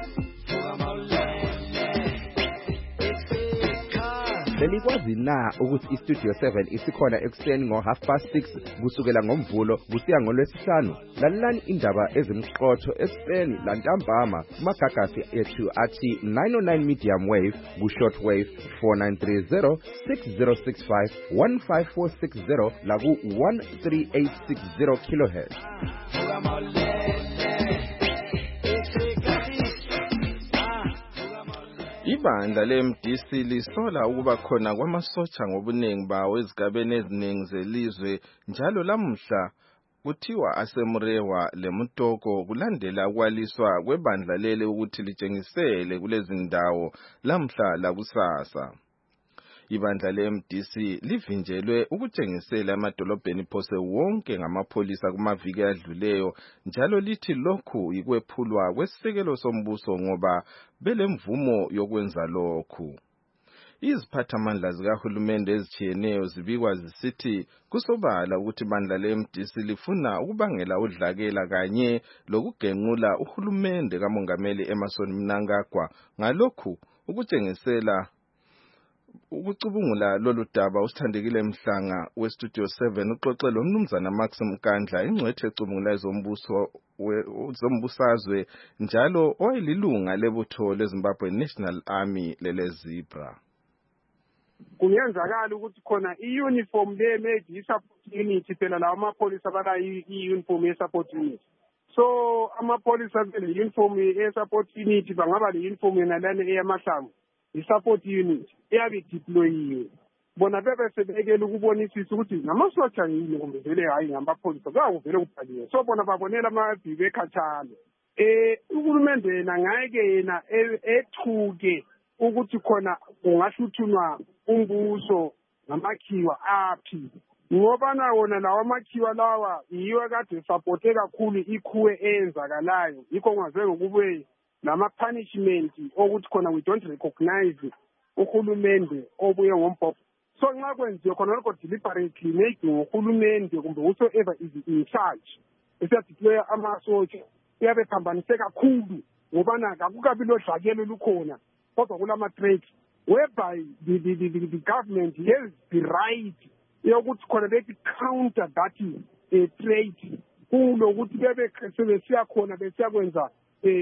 Belikwazi na ukuthi iStudio seven isikhona ekuseni ngo half past six kusukela ngomvulo kusiya ngolwesihlanu. Lalelani indaba ezimqotho ekuseni lantambama kumagagasi ethu athi nine oh nine medium wave ku short wave four nine three zero six zero six five one five four six zero la ku one three eight six zero kilohertz. Ibandla le-M D C lisola ukuba khona kwamasotsha ngobuningi bawo ezigabeni eziningi zelizwe njalo lamuhla kuthiwa aseMurewa leMutoko kulandela ukwaliswa kwebandla lele ukuthi litshengisele kulezi ndawo lamhla lakusasa. Ibandla le-M D C livinjelwe ukutshengisela emadolobheni phose wonke ngamapholisa kumaviki adluleyo njalo lithi lokhu yikwephulwa kwesisekelo sombuso ngoba belemvumo yokwenza lokhu. Iziphathamandla zikahulumende ezitshiyeneyo zibikwa zisithi kusobala ukuthi ibandla le-M D C lifuna ukubangela udlakela kanye lokugenqula uhulumende kamongameli Emmerson Mnangagwa ngalokhu ukutshengisela ukucubungula lolu daba usithandekile Mhlanga weStudio seven uxoxe lo mnumzana Max Mkandla ingcwethe ecubungula izombuso zombusazwe njalo oyilunga lebutho leZimbabwe National Army lele Zebra. Kuyenzakala ukuthi khona i-uniform le maybe i-support unit phela lawa amapolisa bala i-uniform ye-support unit. So amapolisa le uniform ye-support unit bangaba le uniform yenalane eyamahlamvu i-support unit eyabe deployiwe. Bona bebe sebekela ukubonisisa ukuthi ngamasotsha yini kumbe vele hayi ngamapolisa kwakuvele kubhaliwe. So bona babonela amabhibe ekhatshana. Eh uhulumende yena ngayeke yena ethuke ukuthi khona kungahluthunwa umbuso ngamakhiwa aphi ngoba na wona lawa makhiwa lawa yiwe kade supporte kakhulu ikhuwe eyenzakalayo yikho ngazwe ngokube nama punishment okuthi khona we don't recognize uhulumende obuye ngombopho. So nxa kwenziwe khona lokho deliberately maybe uhulumende kumbe whoever is in charge esadeclare amasotsha uyabe phambanise kakhulu ngoba na akukabi lodlakelo lukhona kodwa kulama threats whereby the, the, the, the, the government has the right yokuthi khona bethi counter that uh, threat kulokuthi bebe sebesiya khona besiyakwenza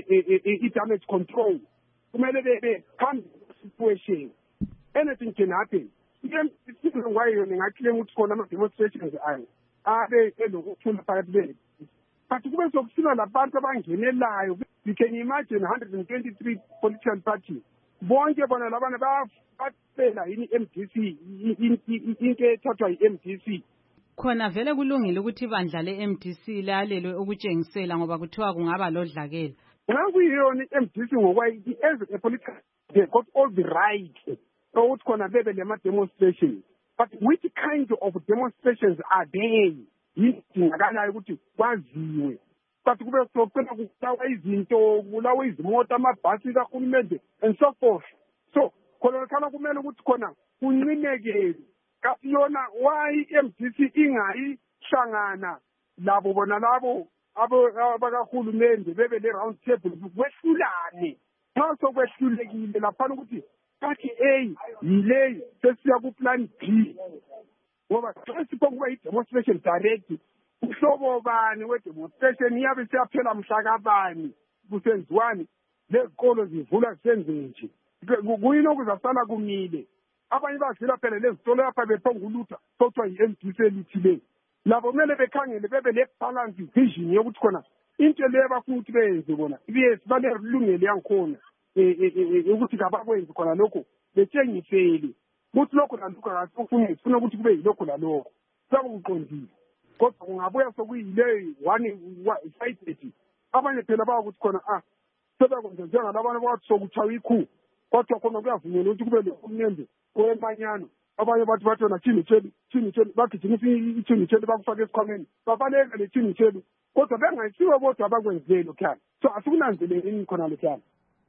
i-damage control kumele bebe come situation anything can happen. Isizwe ngwayo ngingathi ukuthi khona ama-demonstrations ayo abe elokuthula phakathi bethu but kube sokusina labantu abangenelayo. You can imagine one hundred twenty-three political parties bonke bona labana baphela yini M D C into ethathwa yi-M D C. Khona vele kulungile ukuthi ibandla le-M D C lalelwe ukutshengisela ngoba kuthiwa kungaba lodlakela. Ngakuyiyona i-M D C ngokwayi as a political they got all the right ukuthi khona bebe lema-demonstrations but which kind of demonstrations are they yidingakalayo ukuthi kwaziwe but kube sokubona kubulawa izinto kubulawa izimota amabhasi kahulumende and so forth. So khona khona kumele ukuthi khona kuncinekele kasiyona why i-M D C ingayihlangana labo bona labo abakahulumende bebe le round table kwehlulane nxa sokwehlulekile laphana ukuthi party A yile sesiya ku plan B ngoba xa siphokuba i-demonstration direct uhlobo bani we-demonstration iyabe siyaphela mhla kabani kusenziwani lezikolo zivula zisenze nje kuyini okuzasala kumile abanye bazila phela lezitolo yapha bephongulutha sokuthiwa yi-M D C elithile labo kumele bekhangele bebe le-balance vision yokuthi khona into leyo bafuna ukuthi beyenze bona yes balelungelo yangikhona ukuthi kabakwenzi khona lokho betshengisele ukuthi lokho nalokho akasifuna sifuna ukuthi kube yilokho nalokho sakuqondile kodwa kungabuya sokuyile one sided abanye phela bayakuthi khona ah sebakwenza njengalabana bathi sokuthwa ikhu kodwa khona kuyavunyelwa ukuthi kube lehulumende kwempanyano abanye bathi bathi wena thini thini thini thini bagijimisa ithini thini bakufaka esikhwameni babaleka lethini thini kodwa bengayisiwe bodwa abakwenzile lokhana so asikunanzeleni khona lokhana.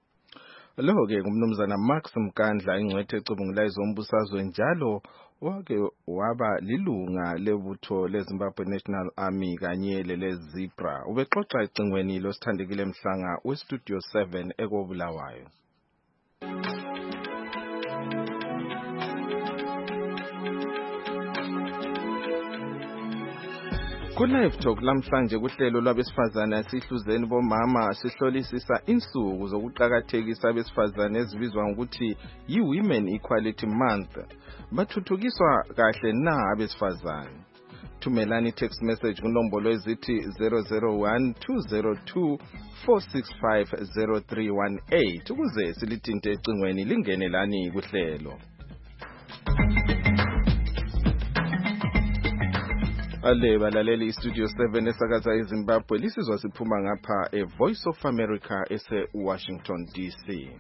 Lo ke ngumnumzana Max Mkandla ingcwethe ecubungula izombusazwe njalo wake waba lilunga lebutho leZimbabwe National Army kanye lele Zebra. Ubexoxa ecingweni losithandekile Mhlanga weStudio seven ekobulawayo. Ku-Live Talk lamhlanje kuhlelo lwabesifazane sihluzeni bomama sihlolisisa insuku zokuqakathekisa abesifazane ezibizwa ngokuthi yi-Women Equality Month. Bathuthukiswa kahle na abesifazane? Thumelani text message kunombolo ezithi zero zero one two zero two four six five zero three one eight ukuze silithinte ecingweni lingenelani kuhlelo. Ale balaleli iStudio seven esakaza eZimbabwe lisizwa siphuma ngapha eVoice of America ese Washington D C.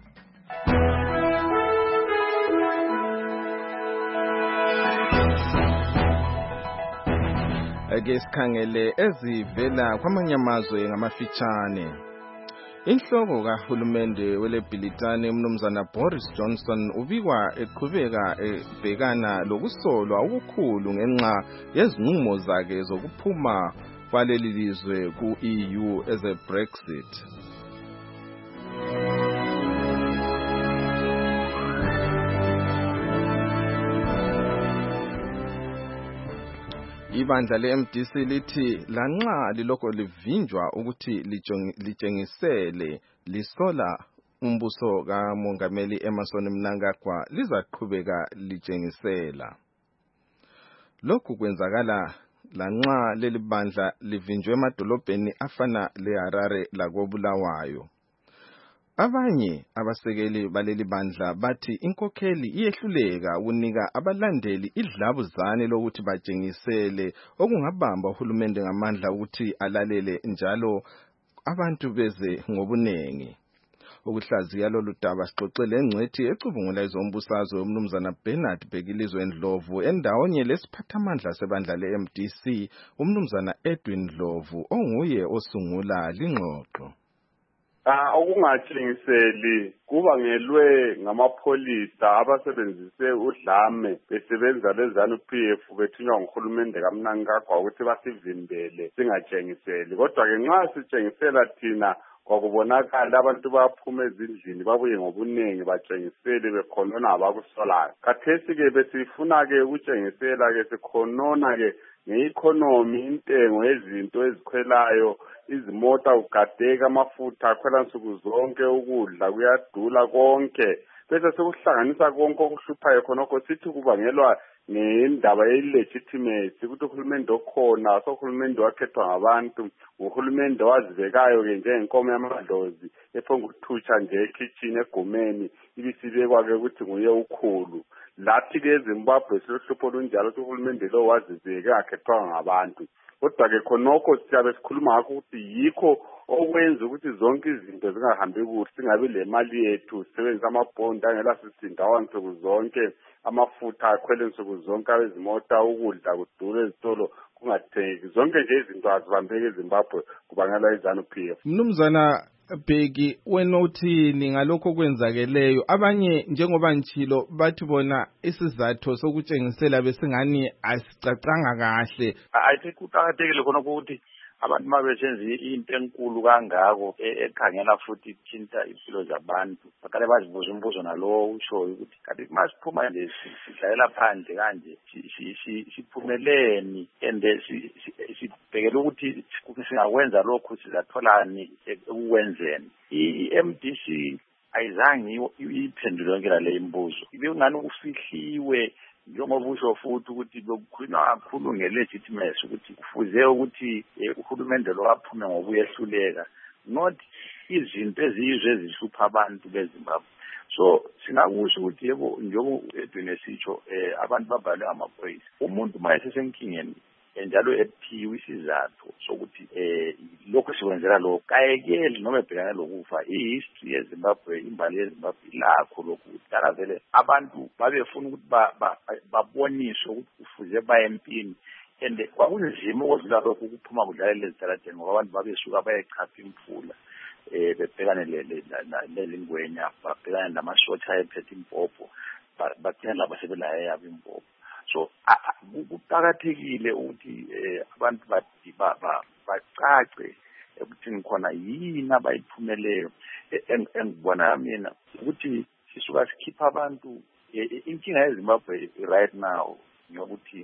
Ake sikhangele ezivela kwamanye amazwe ngamafitshane. Inhloko kahulumende welebhilitane umnumzana Boris Johnson ubikwa eqhubeka ebhekana lokusolwa okukhulu ngenxa yezinqumo zakhe zokuphuma kwaleli lizwe ku-E U eze Brexit. Ibandla le-M D C lithi lanxa lilokho livinjwa ukuthi litshengisele lisola umbuso kaMongameli Emmerson Mnangagwa lizaqhubeka litshengisela. Lokhu kwenzakala lanxa leli bandla livinjwe emadolobheni afana leHarare lakoBulawayo. Abanye abasekeli baleli bandla bathi inkokheli iyehluleka ukunika abalandeli idlabuzane lokuthi batshengisele okungabamba uhulumende ngamandla ukuthi alalele njalo abantu beze ngobunengi. Ukuhlaziya lolu daba sixoxele engcwethi ecubungula izombusazwe umnumzana Bernard Bhekilizwe Ndlovu endawonye lesiphathamandla sebandla le-M D C umnumzana Edwin Ndlovu onguye osungula lingxoxo. Ah okungatshengiseli kubangelwe ngamapholisa abasebenzise udlame besebenza lezanu P F bethunywa nguhulumende kaMnangagwa ukuthi basivimbele singatshengiseli. Kodwa ke nxa sitshengisela thina kwakubonakala abantu baphuma ezindlini babuye ngobunengi batshengisele bekhonona abakusolayo. Khathesi ke besifuna ke ukutshengisela ke sikhonona ke nge-economy intengo yezinto ezikhwelayo izimota ugadeka amafutha akhwela nsuku zonke ukudla kuyadula konke bese sekuhlanganisa konke okuhluphayo khonokho sithi kubangelwa ngendaba ye-legitimacy ukuthi uhulumende okhona sohulumende wakhethwa ngabantu uhulumende wazibekayo ke njengenkomo yamadlozi ephonga ukuthutsha nje ekhitshini egumeni ibisibekwa ke ukuthi nguye ukhulu. Lathi ke eZimbabwe silohlupho olunjalo uhulumende lo wazibeka akhethwa ngabantu. Kodwa ke khonokho siyabe sikhuluma ngakho ukuthi yikho okwenza ukuthi zonke izinto zingahambi kuhle singabe le mali yethu sisebenzisa amabhondi angela sisindawo nsuku zonke amafutha akhwele nsuku zonke abezimota ukudla kudure ezitolo kungatheki zonke nje izinto azibambeke eZimbabwe kubangela izanu P F. Mnumzana Bheki wena uthini ngalokho kwenzakeleyo? Abanye njengoba njilo bathi bona isizathu sokutshengisela besingani asicacanga kahle. I think kuqakathekile khona ukuthi abantu mabesenza into enkulu kangako ekhangela futhi ithinta impilo zabantu bakale bazibuza umbuzo nalowo ushoyo ukuthi kanti masiphuma nje sidlalela phandle kanje siphumeleni ende sibhekele ukuthi singakwenza lokhu sizatholani ekuwenzeni. I-M D C ayizange iphendule yonke le imibuzo ibe ngani ukufihliwe njengoba usho futhi ukuthi bekukhulunywa kakhulu nge-legitimacy ukuthi kufuze ukuthi uhulumende lo aphume ngokuyehluleka not izinto eziyizwe ezihlupha abantu beZimbabwe. So singakusho ukuthi yebo njengoba Edwin esitsho abantu babhalwe amaphoyisa umuntu mayesesenkingeni njalo ephiwe isizathu sokuthi eh lokho sikwenzela lo kayekeli noma ebhekana lokufa ihistory yeZimbabwe imbali yeZimbabwe lakho lokuthi vele abantu babefuna ukuthi baboniswe ukuthi kufuze baye empini and kwakunzima ukuzila lokho ukuphuma kudlalela ezitaladeni ngoba abantu babesuka bayechafa imfula eh bebhekane lelingwenya babhekane namashotsha ayephethe impopho bathena laba sebelaye yabo impopho. So kuqakathekile ukuthi abantu bacace ekuthini khona yini abayiphumeleyo engibona mina ukuthi sisuka sikhipha abantu inkinga yeZimbabwe right now ngokuthi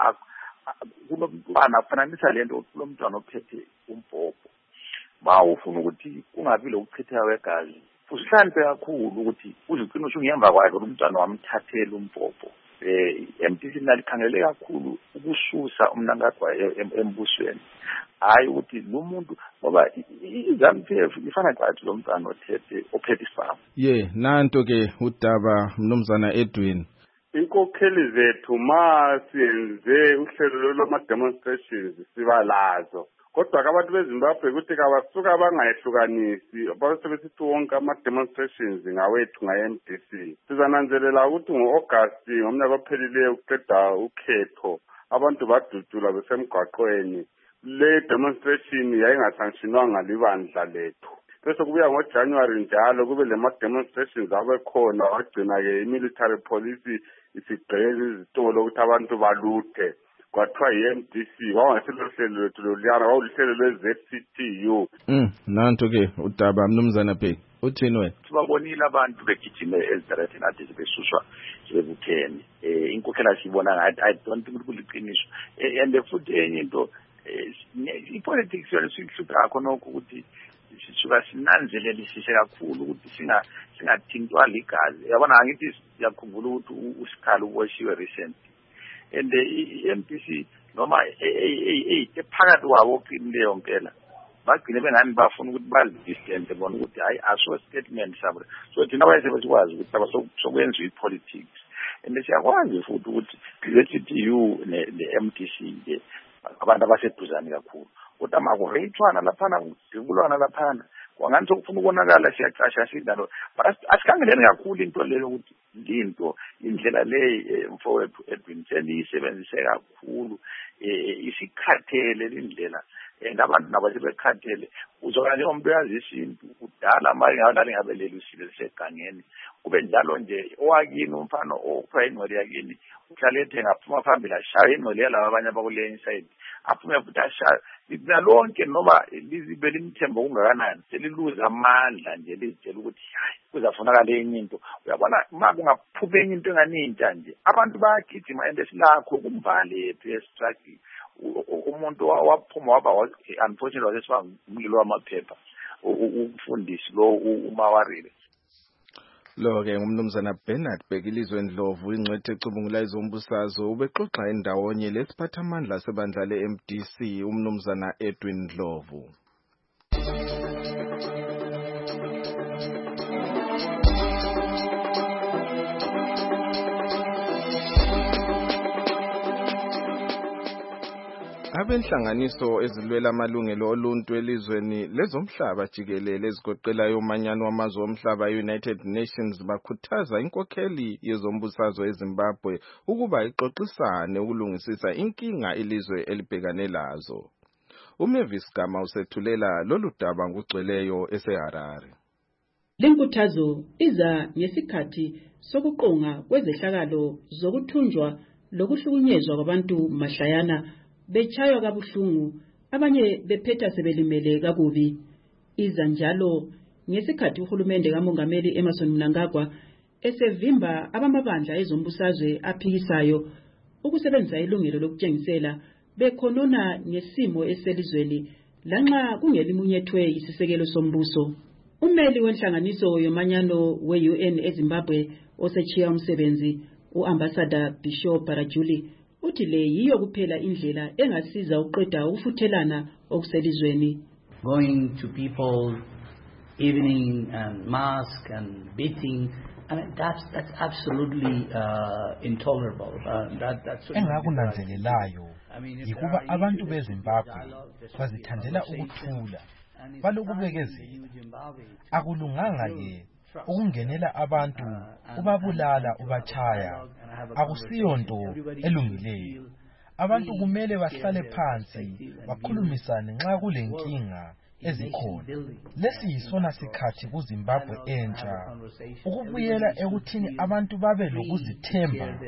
kulomntwana kufananisa lento kulomntwana ophethe umpopho ba ufuna ukuthi kungabi lokuchitheka kwegazi usihlaniphe kakhulu ukuthi uzigcina usungemva kwakhe umntwana wamthathela umpopho. Eh M D C nalikhangelele kakhulu ukususa uMnangagwa embusweni hayi ukuthi lo muntu ngoba izanu P F ifana kwathi lo mntwana othethe ophethe isifama. Ye nanto ke udaba mnumzana Edwin inkokheli zethu ma siyenze uhlelo lwama-demonstrations sibalazo kodwa abantu beZimbabwe ukuthi kabasuka bangayehlukanisi basebesithi wonke ama-demonstrations ngawethu nga-M D C. Sizananzelela ukuthi ngo-August ngomnyaka ophelileyo ukuqeda ukhetho abantu badudula besemgwaqweni le demonstration yayingasanctionwanga libandla lethu. Bese kubuya ngoJanuary njalo kube le ma-demonstrations abekhona wagcina-ke i-military police isigqekeza izitolo ukuthi abantu baluthe kwathiwa yi-M D C wangasilo lethu loliyana wawulihlelo lwe-Z C T U. Mm nanto ke udaba mnumzana Bheki. uthini wena? Sibabonile abantu begijime ezidaratini ade besuswa sebebuthene. Eh inkokhela sibona ngathi I don't think kuliqiniso. And futhi enye into i-politics yona sihlupha akho nokho ukuthi sisuka sinanzelelisise kakhulu ukuthi singa singathintwa ligazi. Yabona ngithi yakhumbula ukuthi usikhali uboshiwe recent. And i-M P C noma ephakathi wabo oqinileyo impela bagcine bengani bafuna ukuthi bazidistance bona ukuthi hayi aso statement sabo. So thina bayise besikwazi ukuthi abasokwenza i-politics. And siyakwazi futhi ukuthi le-T U ne-M T C abantu abaseduzane kakhulu. Kodwa makureyithwana laphana kudikulwana laphana kwangani sokufuna ukubonakala siyacasha sidalo. Asikangeleni kakhulu into leyo ukuthi into indlela le mfowethu Edwin seliyisebenzise kakhulu isikhathele indlela ngabantu nabasebekhathele uzokanye umuntu uyazi isintu kudala manje ngabali ngabeleli usile segangeni kube njalo nje owakini umfana okupha ingcwele yakini uhlalethe ngaphuma phambili ashaya ingcwele yalabo abanye abakule inside aphume futhi ashaya linalonke noma lizibe limthembo kungakanani seliluza amandla nje lizitshela ukuthi hayi kuzafunakala enye into uyabona uma kungaphupha enye into enganintsha nje abantu bayagijima ende silakho kumbhale P S struggle umuntu waphuma waba unfortunately wasesiba umlilo wamaphepha umfundisi lo umawarile. Lo ke ngumnumzana Bernard Bekilizwe Ndlovu ingcwethe ecubungula izombusazwe ubexoxa endawonye lesiphathamandla sebandla le-M D C umnumzana Edwin Ndlovu. Abenhlanganiso ezilwela amalungelo oluntu elizweni lezomhlaba jikelele ezigoqela yomanyano wamazwe omhlaba United Nations bakhuthaza inkokheli yezombusazwe eZimbabwe ukuba ixoxisane ukulungisisa inkinga ilizwe elibhekane lazo. uMavis Gama usethulela lolu daba ngugcweleyo eseHarare. Lenkuthazo iza ngesikhathi sokuqonga kwezehlakalo zokuthunjwa lokuhlukunyezwa kwabantu mahlayana bechaywa kabuhlungu abanye bephetha sebelimele kakubi. Iza njalo ngesikhathi uhulumende kamongameli Emmerson Mnangagwa esevimba abamabandla ezombusazwe aphikisayo ukusebenzisa ilungelo lokutshengisela bekhonona ngesimo eselizweni lanxa kungelimunyethwe isisekelo sombuso. Ummeli wenhlanganiso yomanyano we-U N eZimbabwe osechiya umsebenzi uambassador Bishop Barajuli uthi le yiyo kuphela indlela engasiza uqeda ukufuthelana okuselizweni. Going to people, evening and mask and beating, I mean that's that's absolutely uh, intolerable. Uh, that that's engakunanzelelayo yikuba abantu beZimbabwe bazithandela ukuthula balokubekezela. Akulunganga ke ukungenela abantu ubabulala ubachaya, akusiyonto elungileyo. Abantu kumele bahlale phansi bakhulumisane nxa kulenkinga ezikhona. Lesi yisona sikhathi kuZimbabwe entsha ukubuyela ekuthini abantu babe lokuzithemba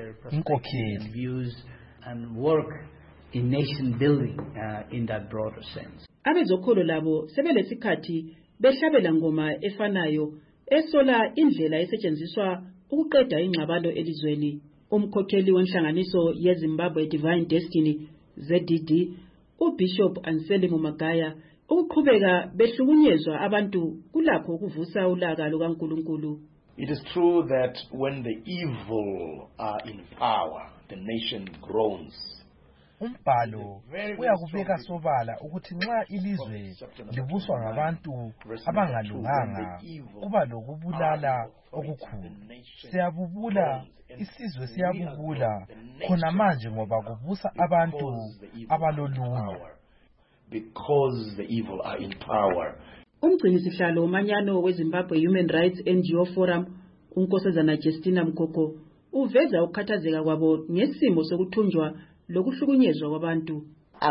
inkokheli and work in nation building uh, in that broader sense. Abezokholo labo sebelesikhathi behlabela ngoma efanayo esola indlela esetshenziswa ukuqeda ingxabano elizweni. Umkhokheli wenhlanganiso yeZimbabwe Divine Destiny Z D D uBishop Anselmo Magaya ukuqhubeka behlukunyezwa abantu kulapho ukuvusa ulaka lukaNkulunkulu. It is true that when the evil are in power, the nation groans. Umbhalo uyakubeka sobala ukuthi nxa ilizwe libuswa ngabantu abangalunganga kuba lokubulala okukhulu. Siyabubula, isizwe siyabubula khona manje ngoba kubusa abantu abalolunya. Because the evil are in power. Umgcini sihlalo umanyano weZimbabwe Human Rights N G O Forum uNkosazana Justina Mkhoko uveza ukukhathazeka kwabo ngesimo sokuthunjwa lokuhlukunyezwa kwabantu.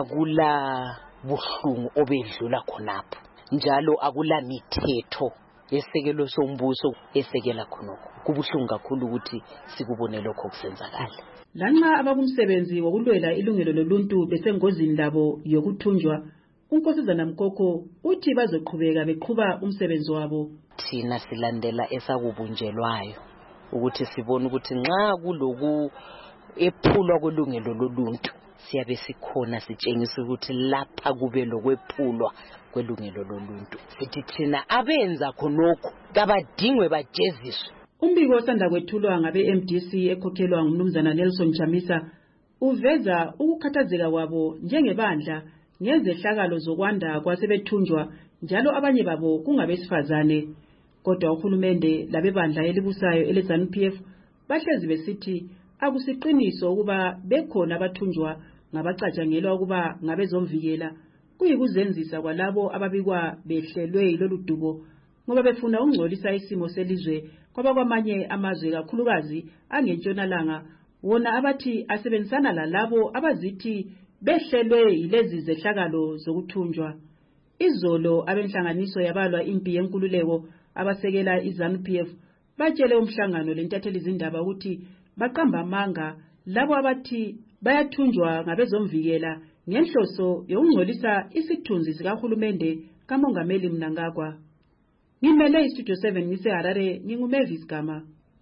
Akula buhlungu obedlula khonapho njalo akula mithetho yesekelo sombuso esekela khonokho. Kubuhlungu kakhulu ukuthi sikubone lokho kusenzakala. Lanxa abakumsebenzi wokulwela ilungelo loluntu besengozini labo yokuthunjwa, uNkosazana Mkhoko uthi bazoqhubeka beqhuba umsebenzi wabo. thina silandela esakubunjelwayo ukuthi sibone ukuthi nxa kuloku ephulwa kolungelo loluntu siyabe sikhona sitshengisa ukuthi lapha kube lokwephulwa kwelungelo loluntu sithi thina abenza khonokho kabadingwe bajeziswe. Umbiko osanda kwethulwa ngabe M D C ekhokhelwa ngumnumzana Nelson Chamisa uveza ukukhathazeka kwabo njengebandla ngezehlakalo zokwanda kwasebethunjwa njalo abanye babo kungabesifazane. Kodwa uhulumende labebandla elibusayo ele-ZANU P F bahlezi besithi akusiqiniso ukuba bekhona abathunjwa ngabacatshangelwa ukuba ngabezomvikela kuyikuzenzisa kwalabo ababikwa behlelwe yilolu dubo ngoba befuna ukungcolisa isimo selizwe kwabakwamanye amazwe kakhulukazi angentshonalanga wona abathi asebenzisana lalabo abazithi behlelwe yilezi zehlakalo zokuthunjwa. Izolo abenhlanganiso yabalwa impi yenkululeko abasekela i-ZANU P F batshele umhlangano lentatheli izindaba ukuthi baqamba amanga labo abathi bayathunjwa ngabezomvikela ngenhloso yokungcolisa isithunzi sikahulumende kamongameli Mnangagwa. Ngimele iStudio seven ngiseHarare nginguMavis Gama.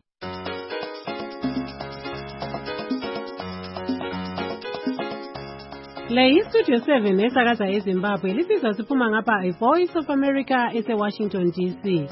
Le iStudio seven esakaza eZimbabwe lisizwa siphuma ngapha iVoice of America eseWashington D C.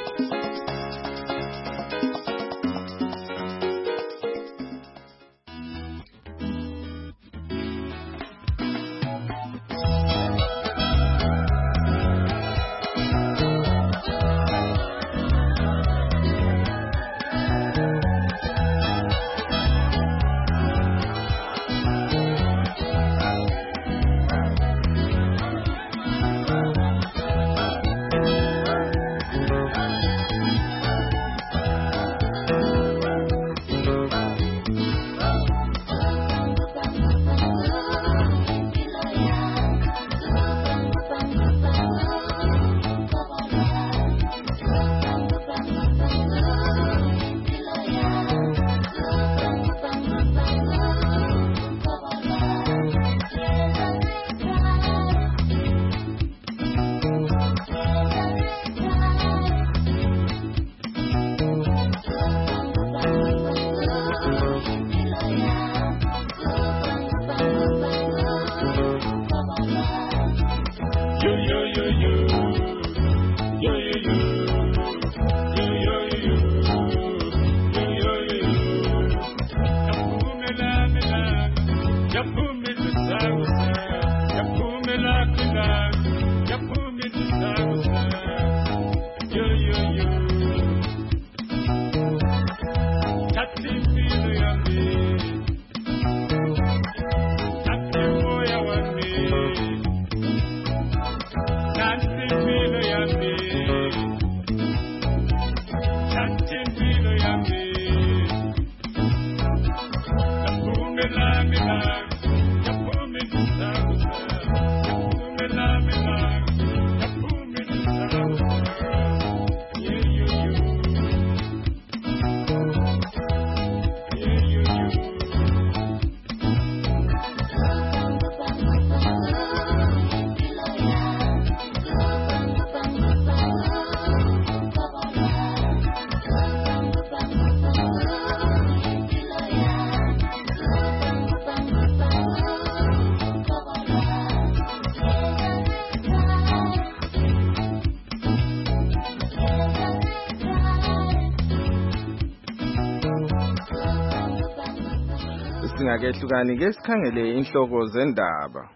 Singakehlukani ke sikhangele inhloko zendaba.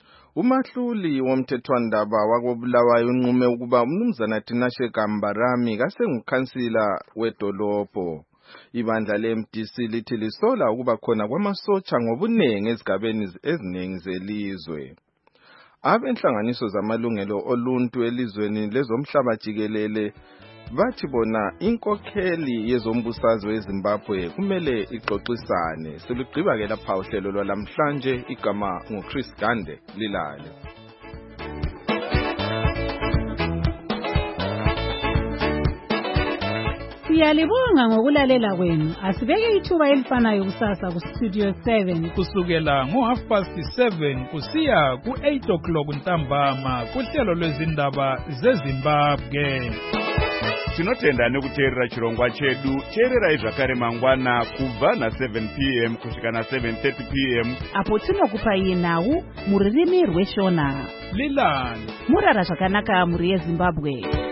Umahluli womthethwandaba wakobulawayo unqume ukuba umnumzana Tinashe Kambarami kasengukhansila wedolobho. Ibandla le-M D C lithi lisola ukuba khona kwamasotsha ngobunengi ezigabeni eziningi zelizwe. Abenhlanganiso zamalungelo oluntu elizweni lezomhlaba jikelele bathi bona inkokheli yezombusazwe eZimbabwe kumele ixoxisane. Siligqiba ke lapha uhlelo lwalamhlanje igama nguChris Gande lilale. Siyalibonga ngokulalela kwenu. Asibeke ithuba elifanayo kusasa ku Studio seven kusukela ngo half past seven kusiya ku eight o'clock ntambama kuhlelo lwezindaba zeZimbabwe. tinotenda nekuteerera chirongwa chedu. Teererai zvakare mangwana kubva na seven p m kusvika na seven thirty p m apo tinokupai nhau mururimi rweshona. Lilani murara zvakanaka muri yeZimbabwe.